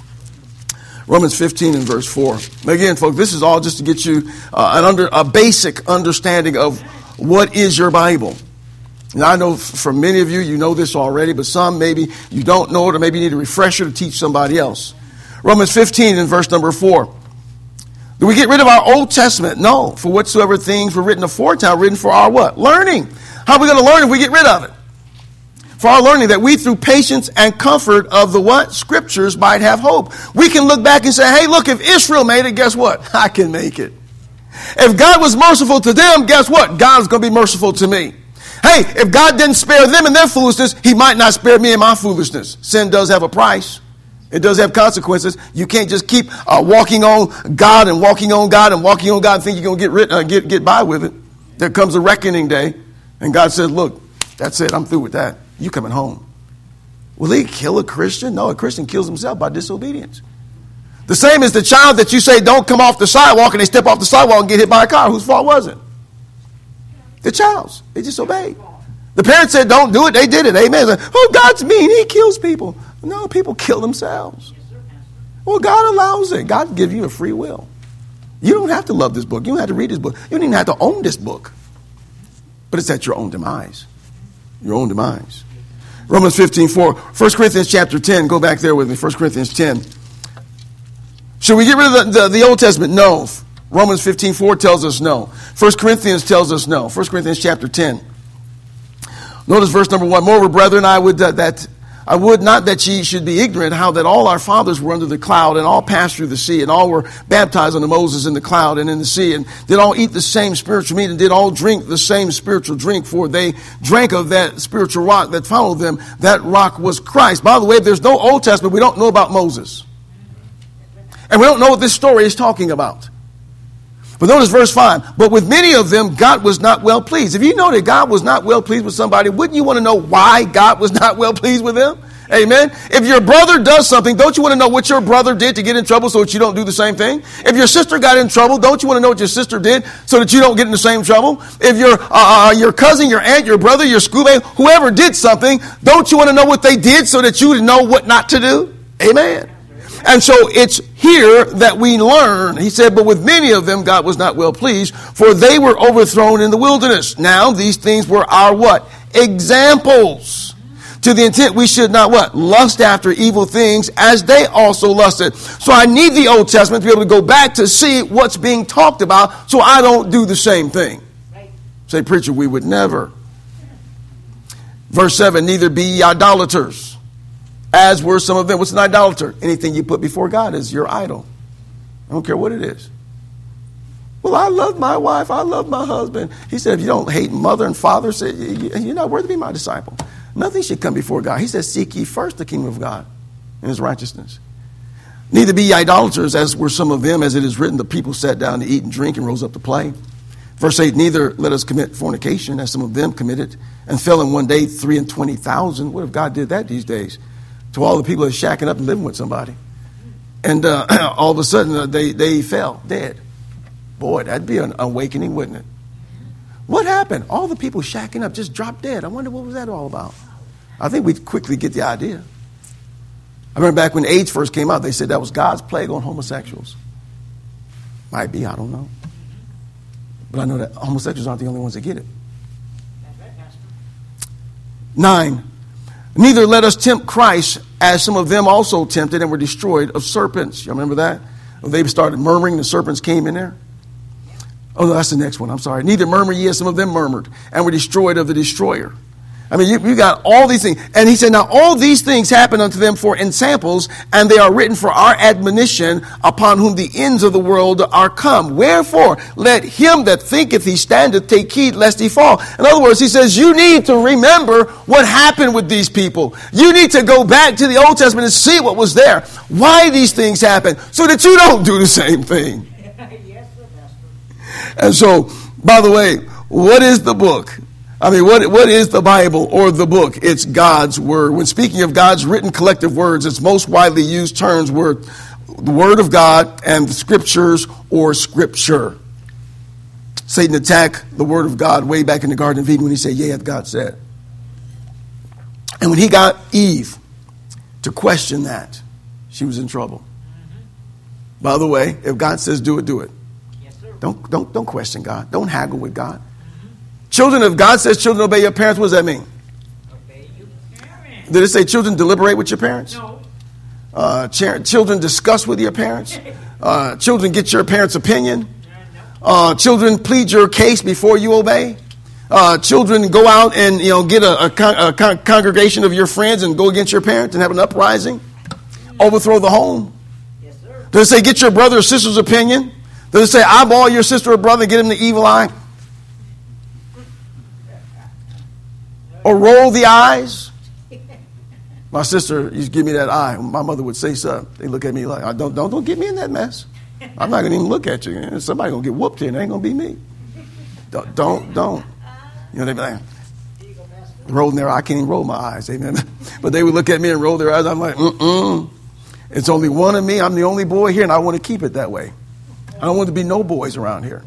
Romans fifteen and verse four. Again, folks, this is all just to get you uh, an under a basic understanding of what is your Bible. Now, I know for many of you, you know this already, but some maybe you don't know it, or maybe you need a refresher to teach somebody else. Romans fifteen and verse number four. Do we get rid of our Old Testament? No. For whatsoever things were written aforetime, written for our what? Learning. How are we going to learn if we get rid of it? For our learning, that we through patience and comfort of the what? Scriptures might have hope. We can look back and say, hey, look, if Israel made it, guess what? I can make it. If God was merciful to them, guess what? God's going to be merciful to me. Hey, if God didn't spare them in their foolishness, he might not spare me in my foolishness. Sin does have a price. It does have consequences. You can't just keep uh, walking on God and walking on God and walking on God and think you're going to get, rid, uh, get get by with it. There comes a reckoning day, and God says, look, that's it. I'm through with that. You coming home. Will he kill a Christian? No, a Christian kills himself by disobedience. The same as the child that you say don't come off the sidewalk and they step off the sidewalk and get hit by a car. Whose fault was it? The child's. They disobeyed. The parents said don't do it. They did it. Amen. Like, oh, God's mean. He kills people. No, people kill themselves. Well, God allows it. God gives you a free will. You don't have to love this book. You don't have to read this book. You don't even have to own this book. But it's at your own demise. Your own demise. Romans fifteen four. First Corinthians chapter ten. Go back there with me. First Corinthians ten. Should we get rid of the, the, the Old Testament? No. Romans fifteen four tells us no. First Corinthians tells us no. First Corinthians chapter ten. Notice verse number one. Moreover, brethren, I would uh, that I would not that ye should be ignorant how that all our fathers were under the cloud and all passed through the sea and all were baptized unto Moses in the cloud and in the sea and did all eat the same spiritual meat and did all drink the same spiritual drink, for they drank of that spiritual rock that followed them. That rock was Christ. By the way, if there's no Old Testament, we don't know about Moses. And we don't know what this story is talking about. But notice verse five. But with many of them, God was not well pleased. If you know that God was not well pleased with somebody, wouldn't you want to know why God was not well pleased with them? Amen. If your brother does something, don't you want to know what your brother did to get in trouble so that you don't do the same thing? If your sister got in trouble, don't you want to know what your sister did so that you don't get in the same trouble? If your uh, your cousin, your aunt, your brother, your schoolmate, whoever did something, don't you want to know what they did so that you would know what not to do? Amen. And so it's here that we learn. He said, but with many of them God was not well pleased, for they were overthrown in the wilderness. Now these things were our what? Examples. To the intent we should not what? Lust after evil things as they also lusted. So I need the Old Testament to be able to go back to see what's being talked about so I don't do the same thing. Right. Say, preacher, we would never. Verse seven, neither be ye idolaters, as were some of them. What's an idolater? Anything you put before God is your idol. I don't care what it is. Well, I love my wife. I love my husband. He said, if you don't hate mother and father, say, you're not worthy to be my disciple. Nothing should come before God. He says, seek ye first the kingdom of God and his righteousness. Neither be ye idolaters, as were some of them, as it is written, the people sat down to eat and drink and rose up to play. Verse eight, neither let us commit fornication, as some of them committed, and fell in one day three and twenty thousand. What if God did that these days? To all the people that are shacking up and living with somebody. And uh, all of a sudden, uh, they, they fell dead. Boy, that'd be an awakening, wouldn't it? What happened? All the people shacking up just dropped dead. I wonder what was that all about? I think we quickly get the idea. I remember back when AIDS first came out, they said that was God's plague on homosexuals. Might be, I don't know. But I know that homosexuals aren't the only ones that get it. Nine, neither let us tempt Christ, as some of them also tempted and were destroyed of serpents. You remember that? They started murmuring, the serpents came in there. Oh, no, that's the next one. I'm sorry. Neither murmur ye, as some of them murmured and were destroyed of the destroyer. I mean, you, you got all these things. And he said, now all these things happen unto them for ensamples, and they are written for our admonition, upon whom the ends of the world are come. Wherefore, let him that thinketh he standeth take heed lest he fall. In other words, he says, you need to remember what happened with these people. You need to go back to the Old Testament and see what was there. Why these things happen, so that you don't do the same thing. And so, by the way, what is the book? I mean, what what is the Bible or the book? It's God's word. When speaking of God's written collective words, its most widely used terms were the word of God and the scriptures or scripture. Satan attacked the word of God way back in the Garden of Eden when he said, yea, hath God said. And when he got Eve to question that, she was in trouble. Mm-hmm. By the way, if God says do it, do it. Yes, sir. Don't, don't, don't question God. Don't haggle with God. Children, if God says children obey your parents, what does that mean? Obey your parents. Did it say children deliberate with your parents? No. Uh, ch- children discuss with your parents? Uh, children get your parents' opinion? Uh, children plead your case before you obey? Uh, children go out and you know get a, a, con- a con- congregation of your friends and go against your parents and have an uprising? Overthrow the home? Yes, sir. Does it say get your brother or sister's opinion? Does it say eyeball your sister or brother and get him the evil eye? Or roll the eyes? My sister used to give me that eye. My mother would say something. They look at me like, don't, don't, don't get me in that mess. I'm not going to even look at you. Somebody's going to get whooped here and it ain't going to be me. Don't, don't, don't. You know, they'd be like, rolling their eye. I can't even roll my eyes. Amen. But they would look at me and roll their eyes. I'm like, mm-mm. It's only one of me. I'm the only boy here and I want to keep it that way. I don't want to be no boys around here.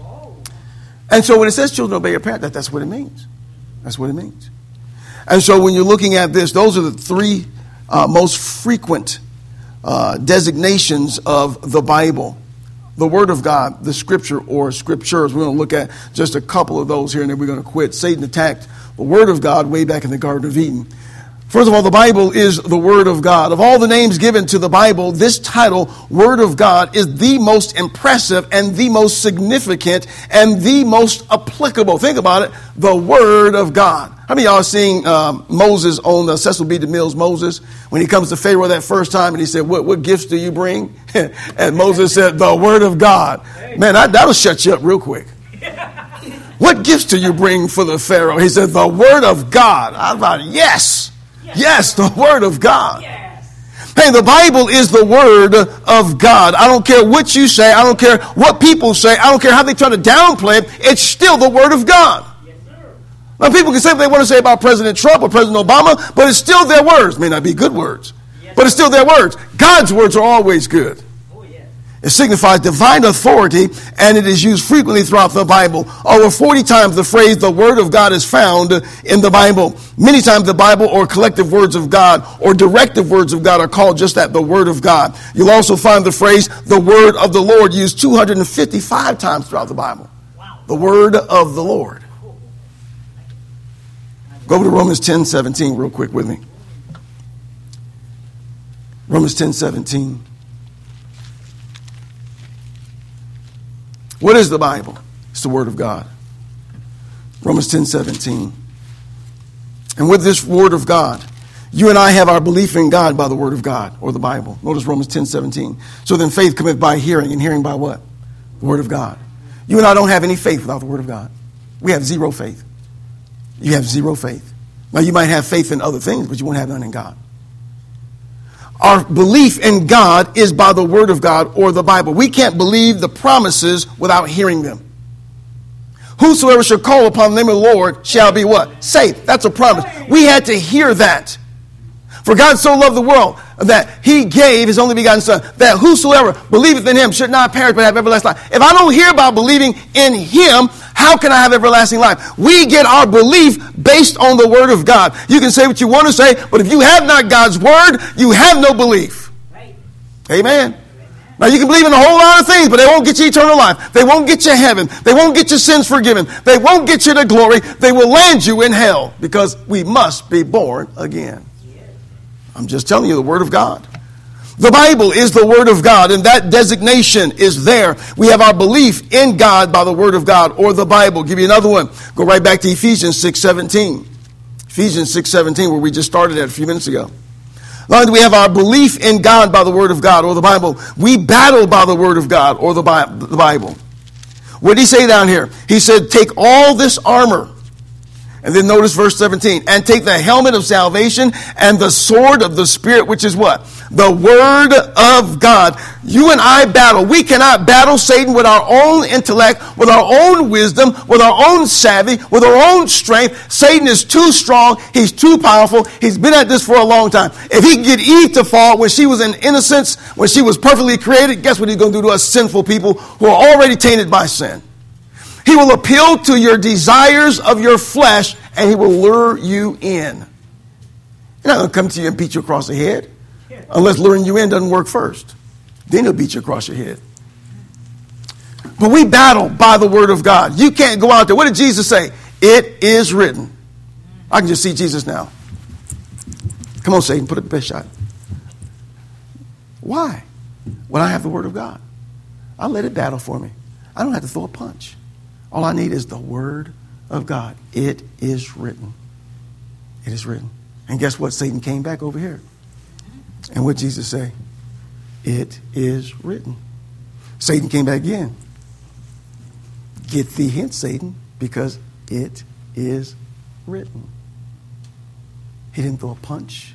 And so when it says children obey your parents, that, that's what it means. That's what it means. And so when you're looking at this, those are the three uh, most frequent uh, designations of the Bible. The Word of God, the Scripture or Scriptures. We're going to look at just a couple of those here and then we're going to quit. Satan attacked the Word of God way back in the Garden of Eden. First of all, the Bible is the Word of God. Of all the names given to the Bible, this title, Word of God, is the most impressive and the most significant and the most applicable. Think about it, the Word of God. How many of y'all are seeing um, Moses on the Cecil B. DeMille's Moses when he comes to Pharaoh that first time and he said, what, what gifts do you bring? And Moses said, the Word of God. Man, that, that'll shut you up real quick. What gifts do you bring for the Pharaoh? He said, the Word of God. I thought, yes. Yes, the Word of God. Yes. Hey, the Bible is the Word of God. I don't care what you say. I don't care what people say. I don't care how they try to downplay it. It's still the Word of God. Yes, sir. Now, people can say what they want to say about President Trump or President Obama, but it's still their words. May not be good words, yes, but it's still their words. God's words are always good. It signifies divine authority, and it is used frequently throughout the Bible. Over forty times the phrase, the Word of God, is found in the Bible. Many times the Bible or collective words of God or directive words of God are called just that, the Word of God. You'll also find the phrase, the Word of the Lord, used two hundred fifty-five times throughout the Bible. Wow. The Word of the Lord. Go over to Romans ten seventeen real quick with me. Romans ten seventeen. What is the Bible? It's the Word of God. Romans ten seventeen. And with this Word of God, you and I have our belief in God by the Word of God, or the Bible. Notice Romans ten seventeen. So then faith cometh by hearing, and hearing by what? The Word of God. You and I don't have any faith without the Word of God. We have zero faith. You have zero faith. Now, you might have faith in other things, but you won't have none in God. Our belief in God is by the Word of God or the Bible. We can't believe the promises without hearing them. Whosoever shall call upon the name of the Lord shall be what? Saved. That's a promise. We had to hear that. For God so loved the world that he gave his only begotten Son, that whosoever believeth in him should not perish but have everlasting life. If I don't hear about believing in him, how can I have everlasting life? We get our belief based on the Word of God. You can say what you want to say, but if you have not God's Word, you have no belief. Right. Amen. Now, you can believe in a whole lot of things, but they won't get you eternal life. They won't get you heaven. They won't get your sins forgiven. They won't get you to glory. They will land you in hell because we must be born again. I'm just telling you the Word of God. The Bible is the Word of God, and that designation is there. We have our belief in God by the Word of God or the Bible. I'll give you another one. Go right back to Ephesians six seventeen. Ephesians six seventeen, where we just started at a few minutes ago. Not only do we have our belief in God by the Word of God or the Bible, we battle by the Word of God or the Bible. What did he say down here? He said, take all this armor. And then notice verse seventeen. And take the helmet of salvation and the sword of the Spirit, which is what? The Word of God. You and I battle. We cannot battle Satan with our own intellect, with our own wisdom, with our own savvy, with our own strength. Satan is too strong. He's too powerful. He's been at this for a long time. If he can get Eve to fall when she was in innocence, when she was perfectly created, guess what he's going to do to us sinful people who are already tainted by sin? He will appeal to your desires of your flesh, and he will lure you in. He's not going to come to you and beat you across the head, unless luring you in doesn't work first. Then he'll beat you across your head. But we battle by the Word of God. You can't go out there. What did Jesus say? It is written. I can just see Jesus now. Come on, Satan, put up the best shot. Why? When I have the Word of God, I'll let it battle for me. I don't have to throw a punch. All I need is the Word of God. It is written. It is written. And guess what? Satan came back over here. And what did Jesus say? It is written. Satan came back again. Get thee hence, Satan, because it is written. He didn't throw a punch.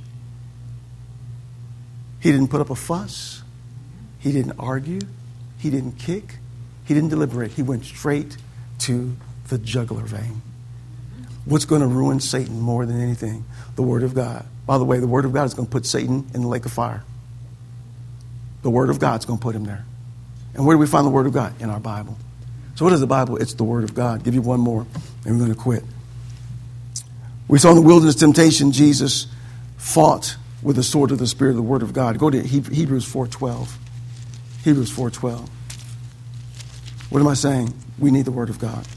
He didn't put up a fuss. He didn't argue. He didn't kick. He didn't deliberate. He went straight to the jugular vein. What's going to ruin Satan more than anything? The Word of God. By the way, the Word of God is going to put Satan in the lake of fire. The Word of God is going to put him there. And where do we find the Word of God? In our Bible. So what is the Bible? It's the Word of God. I'll give you one more, and we're going to quit. We saw in the wilderness temptation, Jesus fought with the sword of the Spirit of the Word of God. Go to Hebrews four twelve. Hebrews four twelve. What am I saying? We need the Word of God.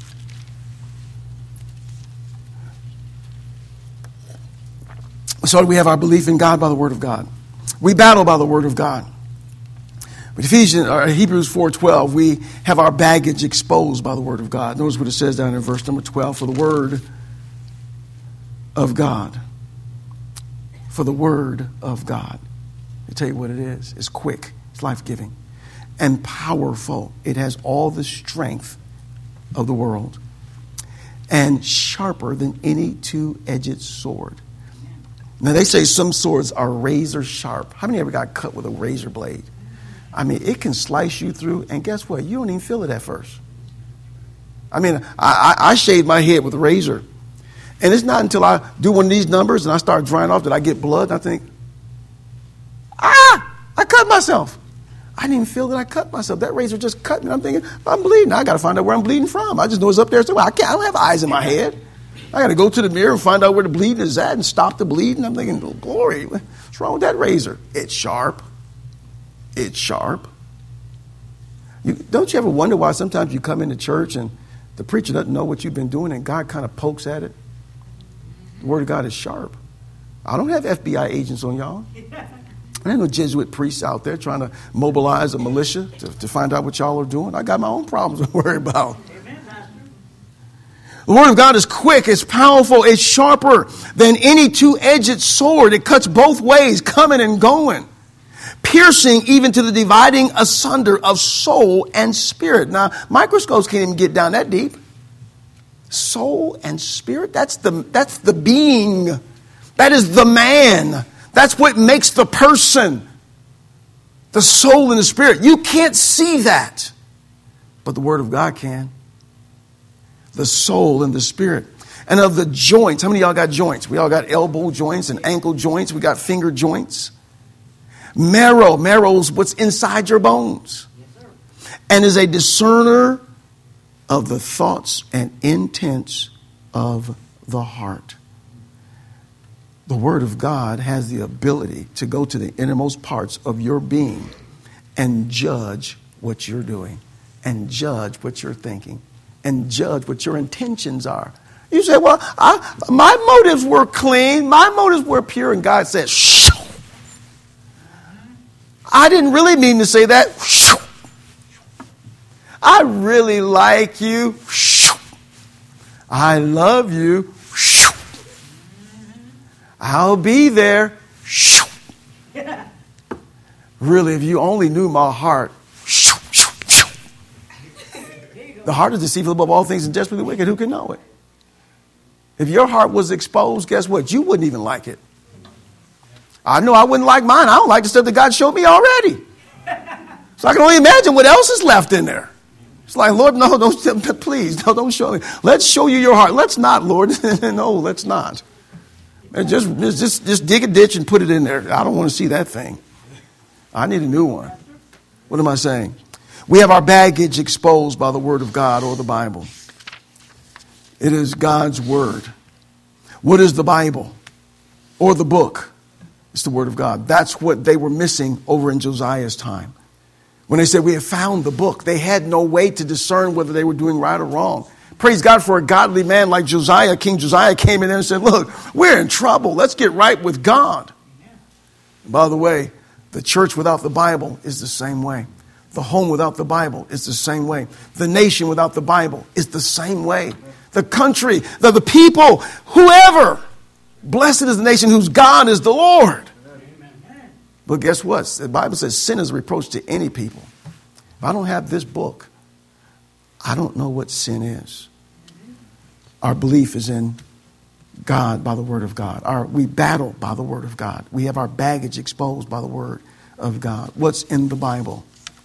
So we have our belief in God by the Word of God. We battle by the Word of God. But Ephesians, or Hebrews four twelve, we have our baggage exposed by the Word of God. Notice what it says down in verse number twelve. For the Word of God. For the Word of God. I'll tell you what it is. It's quick. It's life-giving. And powerful. It has all the strength of the world. And sharper than any two-edged sword. Now, they say some swords are razor sharp. How many ever got cut with a razor blade? I mean, it can slice you through, and guess what? You don't even feel it at first. I mean, I, I, I shaved my head with a razor. And it's not until I do one of these numbers and I start drying off that I get blood, and I think, ah, I cut myself. I didn't even feel that I cut myself. That razor just cut me. I'm thinking, I'm bleeding. I got to find out where I'm bleeding from. I just know it's up there. So I can't. I don't have eyes in my head. I got to go to the mirror and find out where the bleeding is at and stop the bleeding. I'm thinking, oh, glory, what's wrong with that razor? It's sharp. It's sharp. You, don't you ever wonder why sometimes you come into church and the preacher doesn't know what you've been doing and God kind of pokes at it? The Word of God is sharp. I don't have F B I agents on y'all. There ain't no Jesuit priests out there trying to mobilize a militia to, to find out what y'all are doing. I got my own problems to worry about. Amen, Pastor. The Word of God is quick, it's powerful, it's sharper than any two-edged sword. It cuts both ways, coming and going, piercing even to the dividing asunder of soul and spirit. Now, microscopes can't even get down that deep. Soul and spirit, that's the, that's the being. That is the man. That's what makes the person. The soul and the spirit. You can't see that. But the Word of God can. The soul and the spirit. And of the joints. How many of y'all got joints? We all got elbow joints and ankle joints. We got finger joints. Marrow. Marrow's what's inside your bones. And is a discerner of the thoughts and intents of the heart. The Word of God has the ability to go to the innermost parts of your being and judge what you're doing, and judge what you're thinking, and judge what your intentions are. You say, well, I, my motives were clean, my motives were pure, and God said, shh. I didn't really mean to say that. Shh. I really like you. I love you. I'll be there. Really, if you only knew my heart. The heart is deceitful above all things and desperately wicked. Who can know it? If your heart was exposed, guess what? You wouldn't even like it. I know I wouldn't like mine. I don't like the stuff that God showed me already. So I can only imagine what else is left in there. It's like, Lord, no, don't, please, no, don't show me. Let's show you your heart. Let's not, Lord. No, let's not. And just, just, just dig a ditch and put it in there. I don't want to see that thing. I need a new one. What am I saying? We have our baggage exposed by the Word of God or the Bible. It is God's Word. What is the Bible or the book? It's the Word of God. That's what they were missing over in Josiah's time. When they said we have found the book, they had no way to discern whether they were doing right or wrong. Praise God for a godly man like Josiah. King Josiah came in there and said, look, we're in trouble. Let's get right with God. And by the way, the church without the Bible is the same way. The home without the Bible is the same way. The nation without the Bible is the same way. The country, the, the people, whoever. Blessed is the nation whose God is the Lord. But guess what? The Bible says sin is a reproach to any people. If I don't have this book, I don't know what sin is. Our belief is in God by the Word of God. Our, we battle by the Word of God. We have our baggage exposed by the Word of God. What's in the Bible?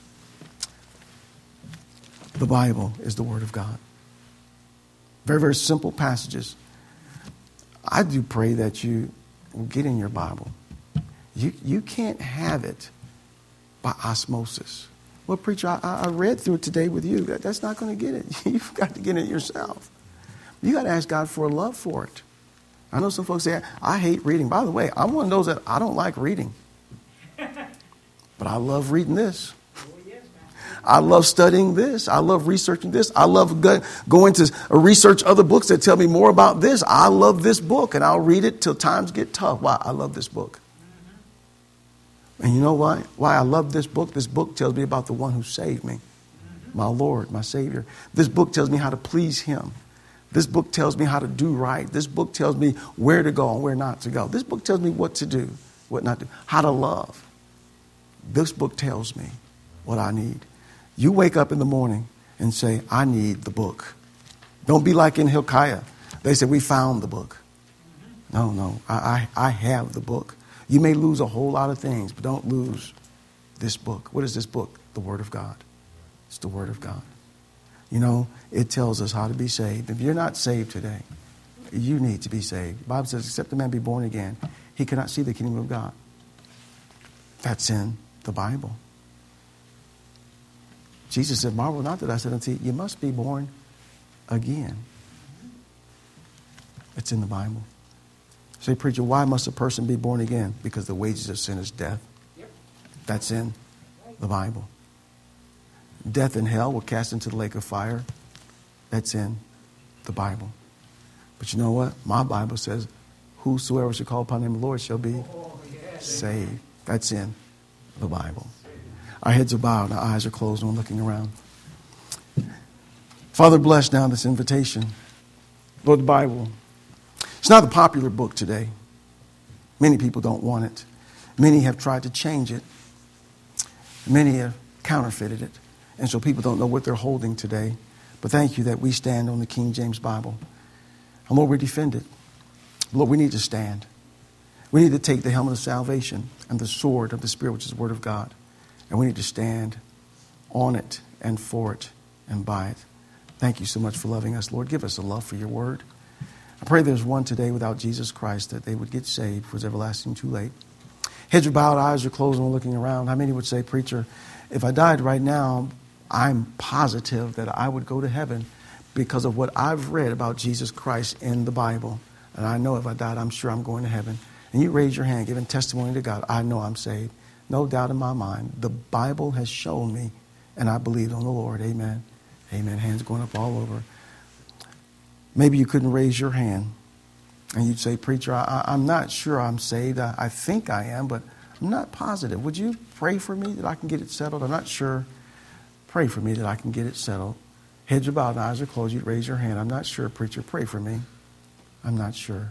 The Bible is the Word of God. Very, very simple passages. I do pray that you will get in your Bible. You you can't have it by osmosis. Well, preacher, I, I read through it today with you. That, that's not going to get it. You've got to get it yourself. You got to ask God for a love for it. I know some folks say, I hate reading. By the way, I'm one of those that I don't like reading. But I love reading this. I love studying this. I love researching this. I love go, going to research other books that tell me more about this. I love this book, and I'll read it till times get tough. Why? I love this book. And you know why? Why I love this book? This book tells me about the one who saved me. My Lord, my Savior. This book tells me how to please Him. This book tells me how to do right. This book tells me where to go and where not to go. This book tells me what to do, what not to do, how to love. This book tells me what I need. You wake up in the morning and say, I need the book. Don't be like in Hilkiah. They said, we found the book. No, no, I, I, I have the book. You may lose a whole lot of things, but don't lose this book. What is this book? The Word of God. It's the Word of God. You know, it tells us how to be saved. If you're not saved today, you need to be saved. The Bible says, except a man be born again, he cannot see the kingdom of God. That's in the Bible. Jesus said, marvel not that I said unto you, you must be born again. It's in the Bible. Say, preacher, why must a person be born again? Because the wages of sin is death. Yep. That's in the Bible. Death and hell were cast into the lake of fire. That's in the Bible. But you know what? My Bible says, whosoever shall call upon the name of the Lord shall be oh, yes. saved. That's in the Bible. Our heads are bowed, our eyes are closed, and we're looking around. Father, bless now this invitation. Lord, the Bible. It's not a popular book today. Many people don't want it. Many have tried to change it. Many have counterfeited it. And so people don't know what they're holding today. But thank you that we stand on the King James Bible. And Lord, we defend it. Lord, we need to stand. We need to take the helmet of salvation and the sword of the Spirit, which is the Word of God. And we need to stand on it and for it and by it. Thank you so much for loving us, Lord. Give us a love for your word. I pray there's one today without Jesus Christ that they would get saved. Was everlasting too late? Heads are bowed, eyes are closed, and we're looking around. How many would say, preacher, if I died right now, I'm positive that I would go to heaven because of what I've read about Jesus Christ in the Bible. And I know if I died, I'm sure I'm going to heaven. And you raise your hand, giving testimony to God. I know I'm saved. No doubt in my mind. The Bible has shown me, and I believe on the Lord. Amen. Amen. Hands going up all over. Maybe you couldn't raise your hand. And you'd say, preacher, I, I'm not sure I'm saved. I, I think I am, but I'm not positive. Would you pray for me that I can get it settled? I'm not sure. Pray for me that I can get it settled. Heads are bowed and eyes are closed. You'd raise your hand. I'm not sure, preacher. Pray for me. I'm not sure.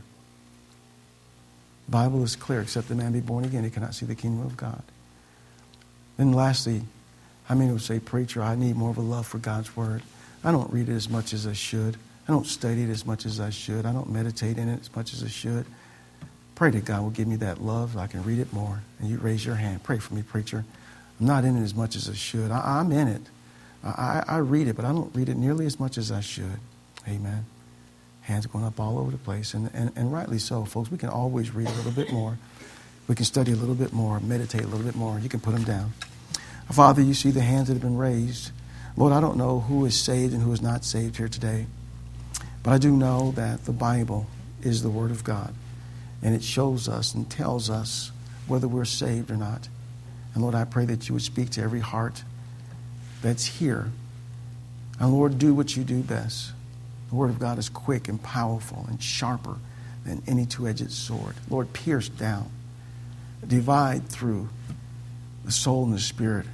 The Bible is clear. Except the man be born again, he cannot see the kingdom of God. Then lastly, how many would say, preacher, I need more of a love for God's word. I don't read it as much as I should. I don't study it as much as I should. I don't meditate in it as much as I should. Pray that God will give me that love so I can read it more. And you raise your hand. Pray for me, preacher. I'm not in it as much as I should. I, I'm in it. I, I read it, but I don't read it nearly as much as I should. Amen. Hands going up all over the place. And, and, and rightly so, folks. We can always read a little bit more. We can study a little bit more, meditate a little bit more. You can put them down. Father, you see the hands that have been raised. Lord, I don't know who is saved and who is not saved here today. But I do know that the Bible is the Word of God. And it shows us and tells us whether we're saved or not. And Lord, I pray that you would speak to every heart that's here. And Lord, do what you do best. The Word of God is quick and powerful and sharper than any two-edged sword. Lord, pierce down, divide through the soul and the spirit.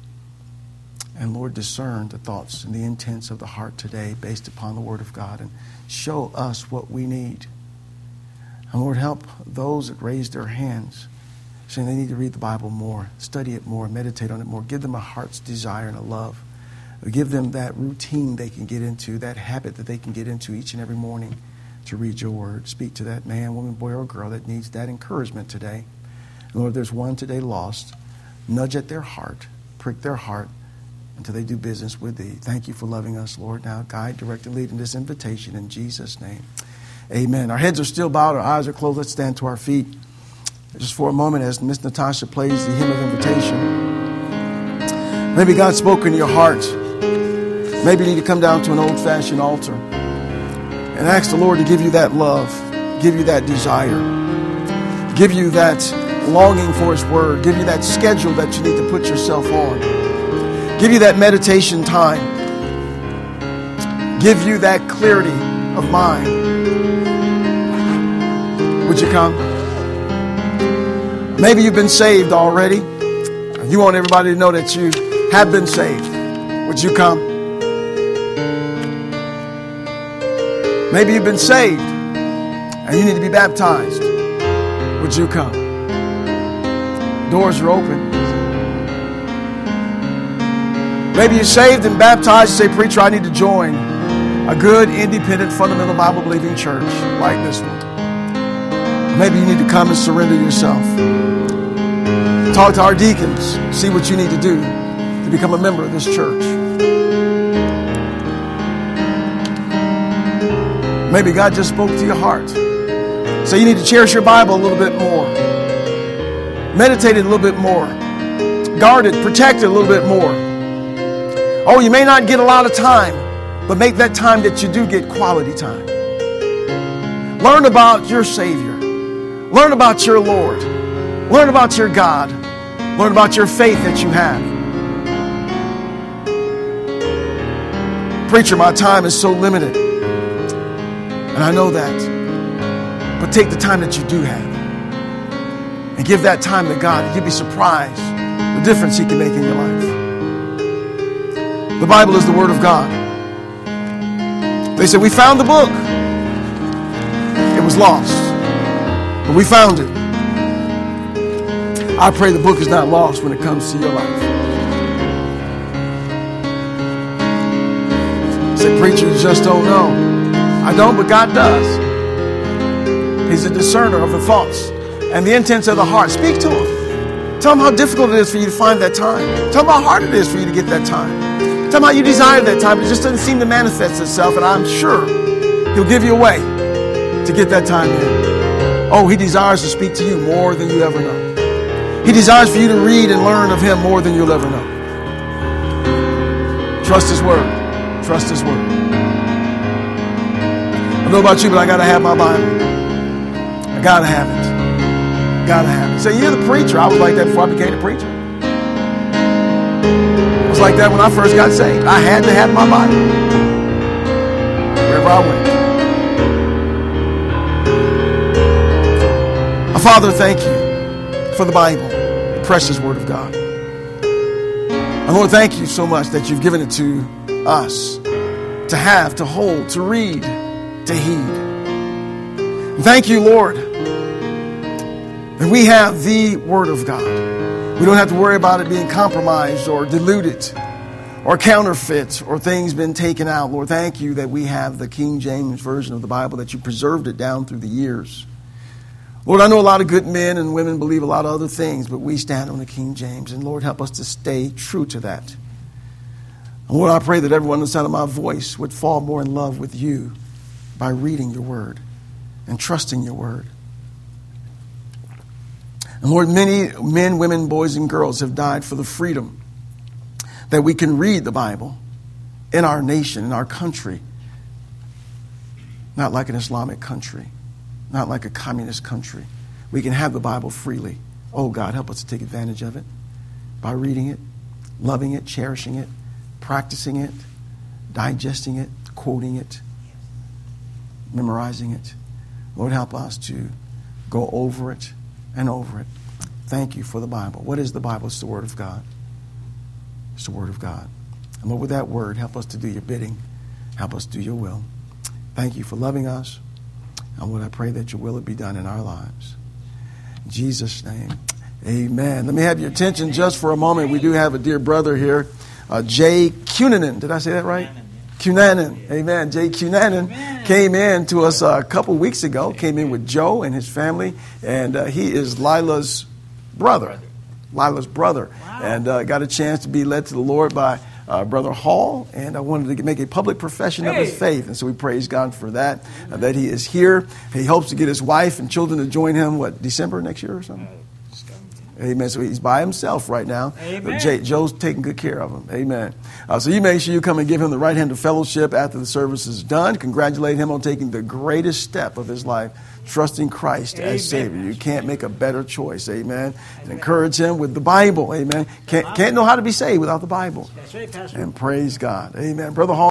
And Lord, discern the thoughts and the intents of the heart today based upon the Word of God, and show us what we need. And Lord, help those that raise their hands, saying they need to read the Bible more, study it more, meditate on it more. Give them a heart's desire and a love. Give them that routine they can get into, that habit that they can get into each and every morning to read your word. Speak to that man, woman, boy, or girl that needs that encouragement today. And Lord, there's one today lost. Nudge at their heart, prick their heart until they do business with thee. Thank you for loving us, Lord. Now guide, direct, and lead in this invitation in Jesus' name. Amen. Our heads are still bowed, our eyes are closed. Let's stand to our feet just for a moment as Miss Natasha plays the hymn of invitation. Maybe God spoke into your heart. Maybe you need to come down to an old-fashioned altar and ask the Lord to give you that love, give you that desire, give you that longing for His Word, give you that schedule that you need to put yourself on, give you that meditation time, give you that clarity of mind. Would you come? Maybe you've been saved already. You want everybody to know that you have been saved. Would you come? Maybe you've been saved and you need to be baptized. Would you come? Doors are open. Maybe you're saved and baptized. You say, preacher, I need to join a good, independent, fundamental Bible-believing church like this one. Maybe you need to come and surrender yourself. Talk to our deacons. See what you need to do to become a member of this church. Maybe God just spoke to your heart. So you need to cherish your Bible a little bit more. Meditate it a little bit more. Guard it, protect it a little bit more. Oh, you may not get a lot of time, but make that time that you do get quality time. Learn about your Savior. Learn about your Lord. Learn about your God. Learn about your faith that you have. Preacher, my time is so limited. And I know that. But take the time that you do have. And give that time to God. And you'll be surprised the difference He can make in your life. The Bible is the Word of God. They said, we found the book. It was lost. But we found it. I pray the book is not lost when it comes to your life. Say, preacher, you just don't know. I don't, but God does. He's a discerner of the thoughts and the intents of the heart. Speak to him. Tell him how difficult it is for you to find that time. Tell him how hard it is for you to get that time. Tell him how you desire that time, but it just doesn't seem to manifest itself. And I'm sure he'll give you a way to get that time in. Oh, he desires to speak to you more than you ever know. He desires for you to read and learn of him more than you'll ever know. Trust his word. Trust his word. I don't know about you, but I got to have my Bible. I got to have it. Got to have it. Say, you're the preacher. I was like that before I became a preacher. I was like that when I first got saved. I had to have my Bible wherever I went. Our Father, thank you for the Bible, the precious Word of God. And Lord, thank you so much that you've given it to us to have, to hold, to read, to heed. And thank you, Lord, that we have the Word of God. We don't have to worry about it being compromised or diluted or counterfeit or things been taken out. Lord, thank you that we have the King James Version of the Bible, that you preserved it down through the years. Lord, I know a lot of good men and women believe a lot of other things, but we stand on the King James. And Lord, help us to stay true to that. And Lord, I pray that everyone on the sound of my voice would fall more in love with you by reading your word and trusting your word. And Lord, many men, women, boys, and girls have died for the freedom that we can read the Bible in our nation, in our country. Not like an Islamic country, not like a communist country. We can have the Bible freely. Oh God, help us to take advantage of it by reading it, loving it, cherishing it, practicing it, digesting it, quoting it, memorizing it. Lord, help us to go over it and over it. Thank you for the Bible. What is the Bible? It's the Word of God. It's the Word of God. And Lord, with that Word, help us to do your bidding. Help us do your will. Thank you for loving us. And Lord, I pray that your will would be done in our lives. In Jesus' name, amen. Let me have your attention just for a moment. We do have a dear brother here, uh, Jay Cunanan. Did I say that right? Cunanan. Amen. Jay Cunanan came in to us uh, a couple weeks ago, came in with Joe and his family, and uh, he is Lila's brother. Lila's brother. Wow. And uh, got a chance to be led to the Lord by uh, Brother Hall, and I wanted to make a public profession hey. of his faith, and so we praise God for that, uh, that he is here. He hopes to get his wife and children to join him, what, December next year or something? Amen. So he's by himself right now. Amen. Jay, Joe's taking good care of him. Amen. Uh, so you make sure you come and give him the right hand of fellowship after the service is done. Congratulate him on taking the greatest step of his life, trusting Christ Amen. as Savior. You can't make a better choice. Amen. And encourage him with the Bible. Amen. Can't, can't know how to be saved without the Bible. That's right, Pastor. And praise God. Amen. Brother Hall.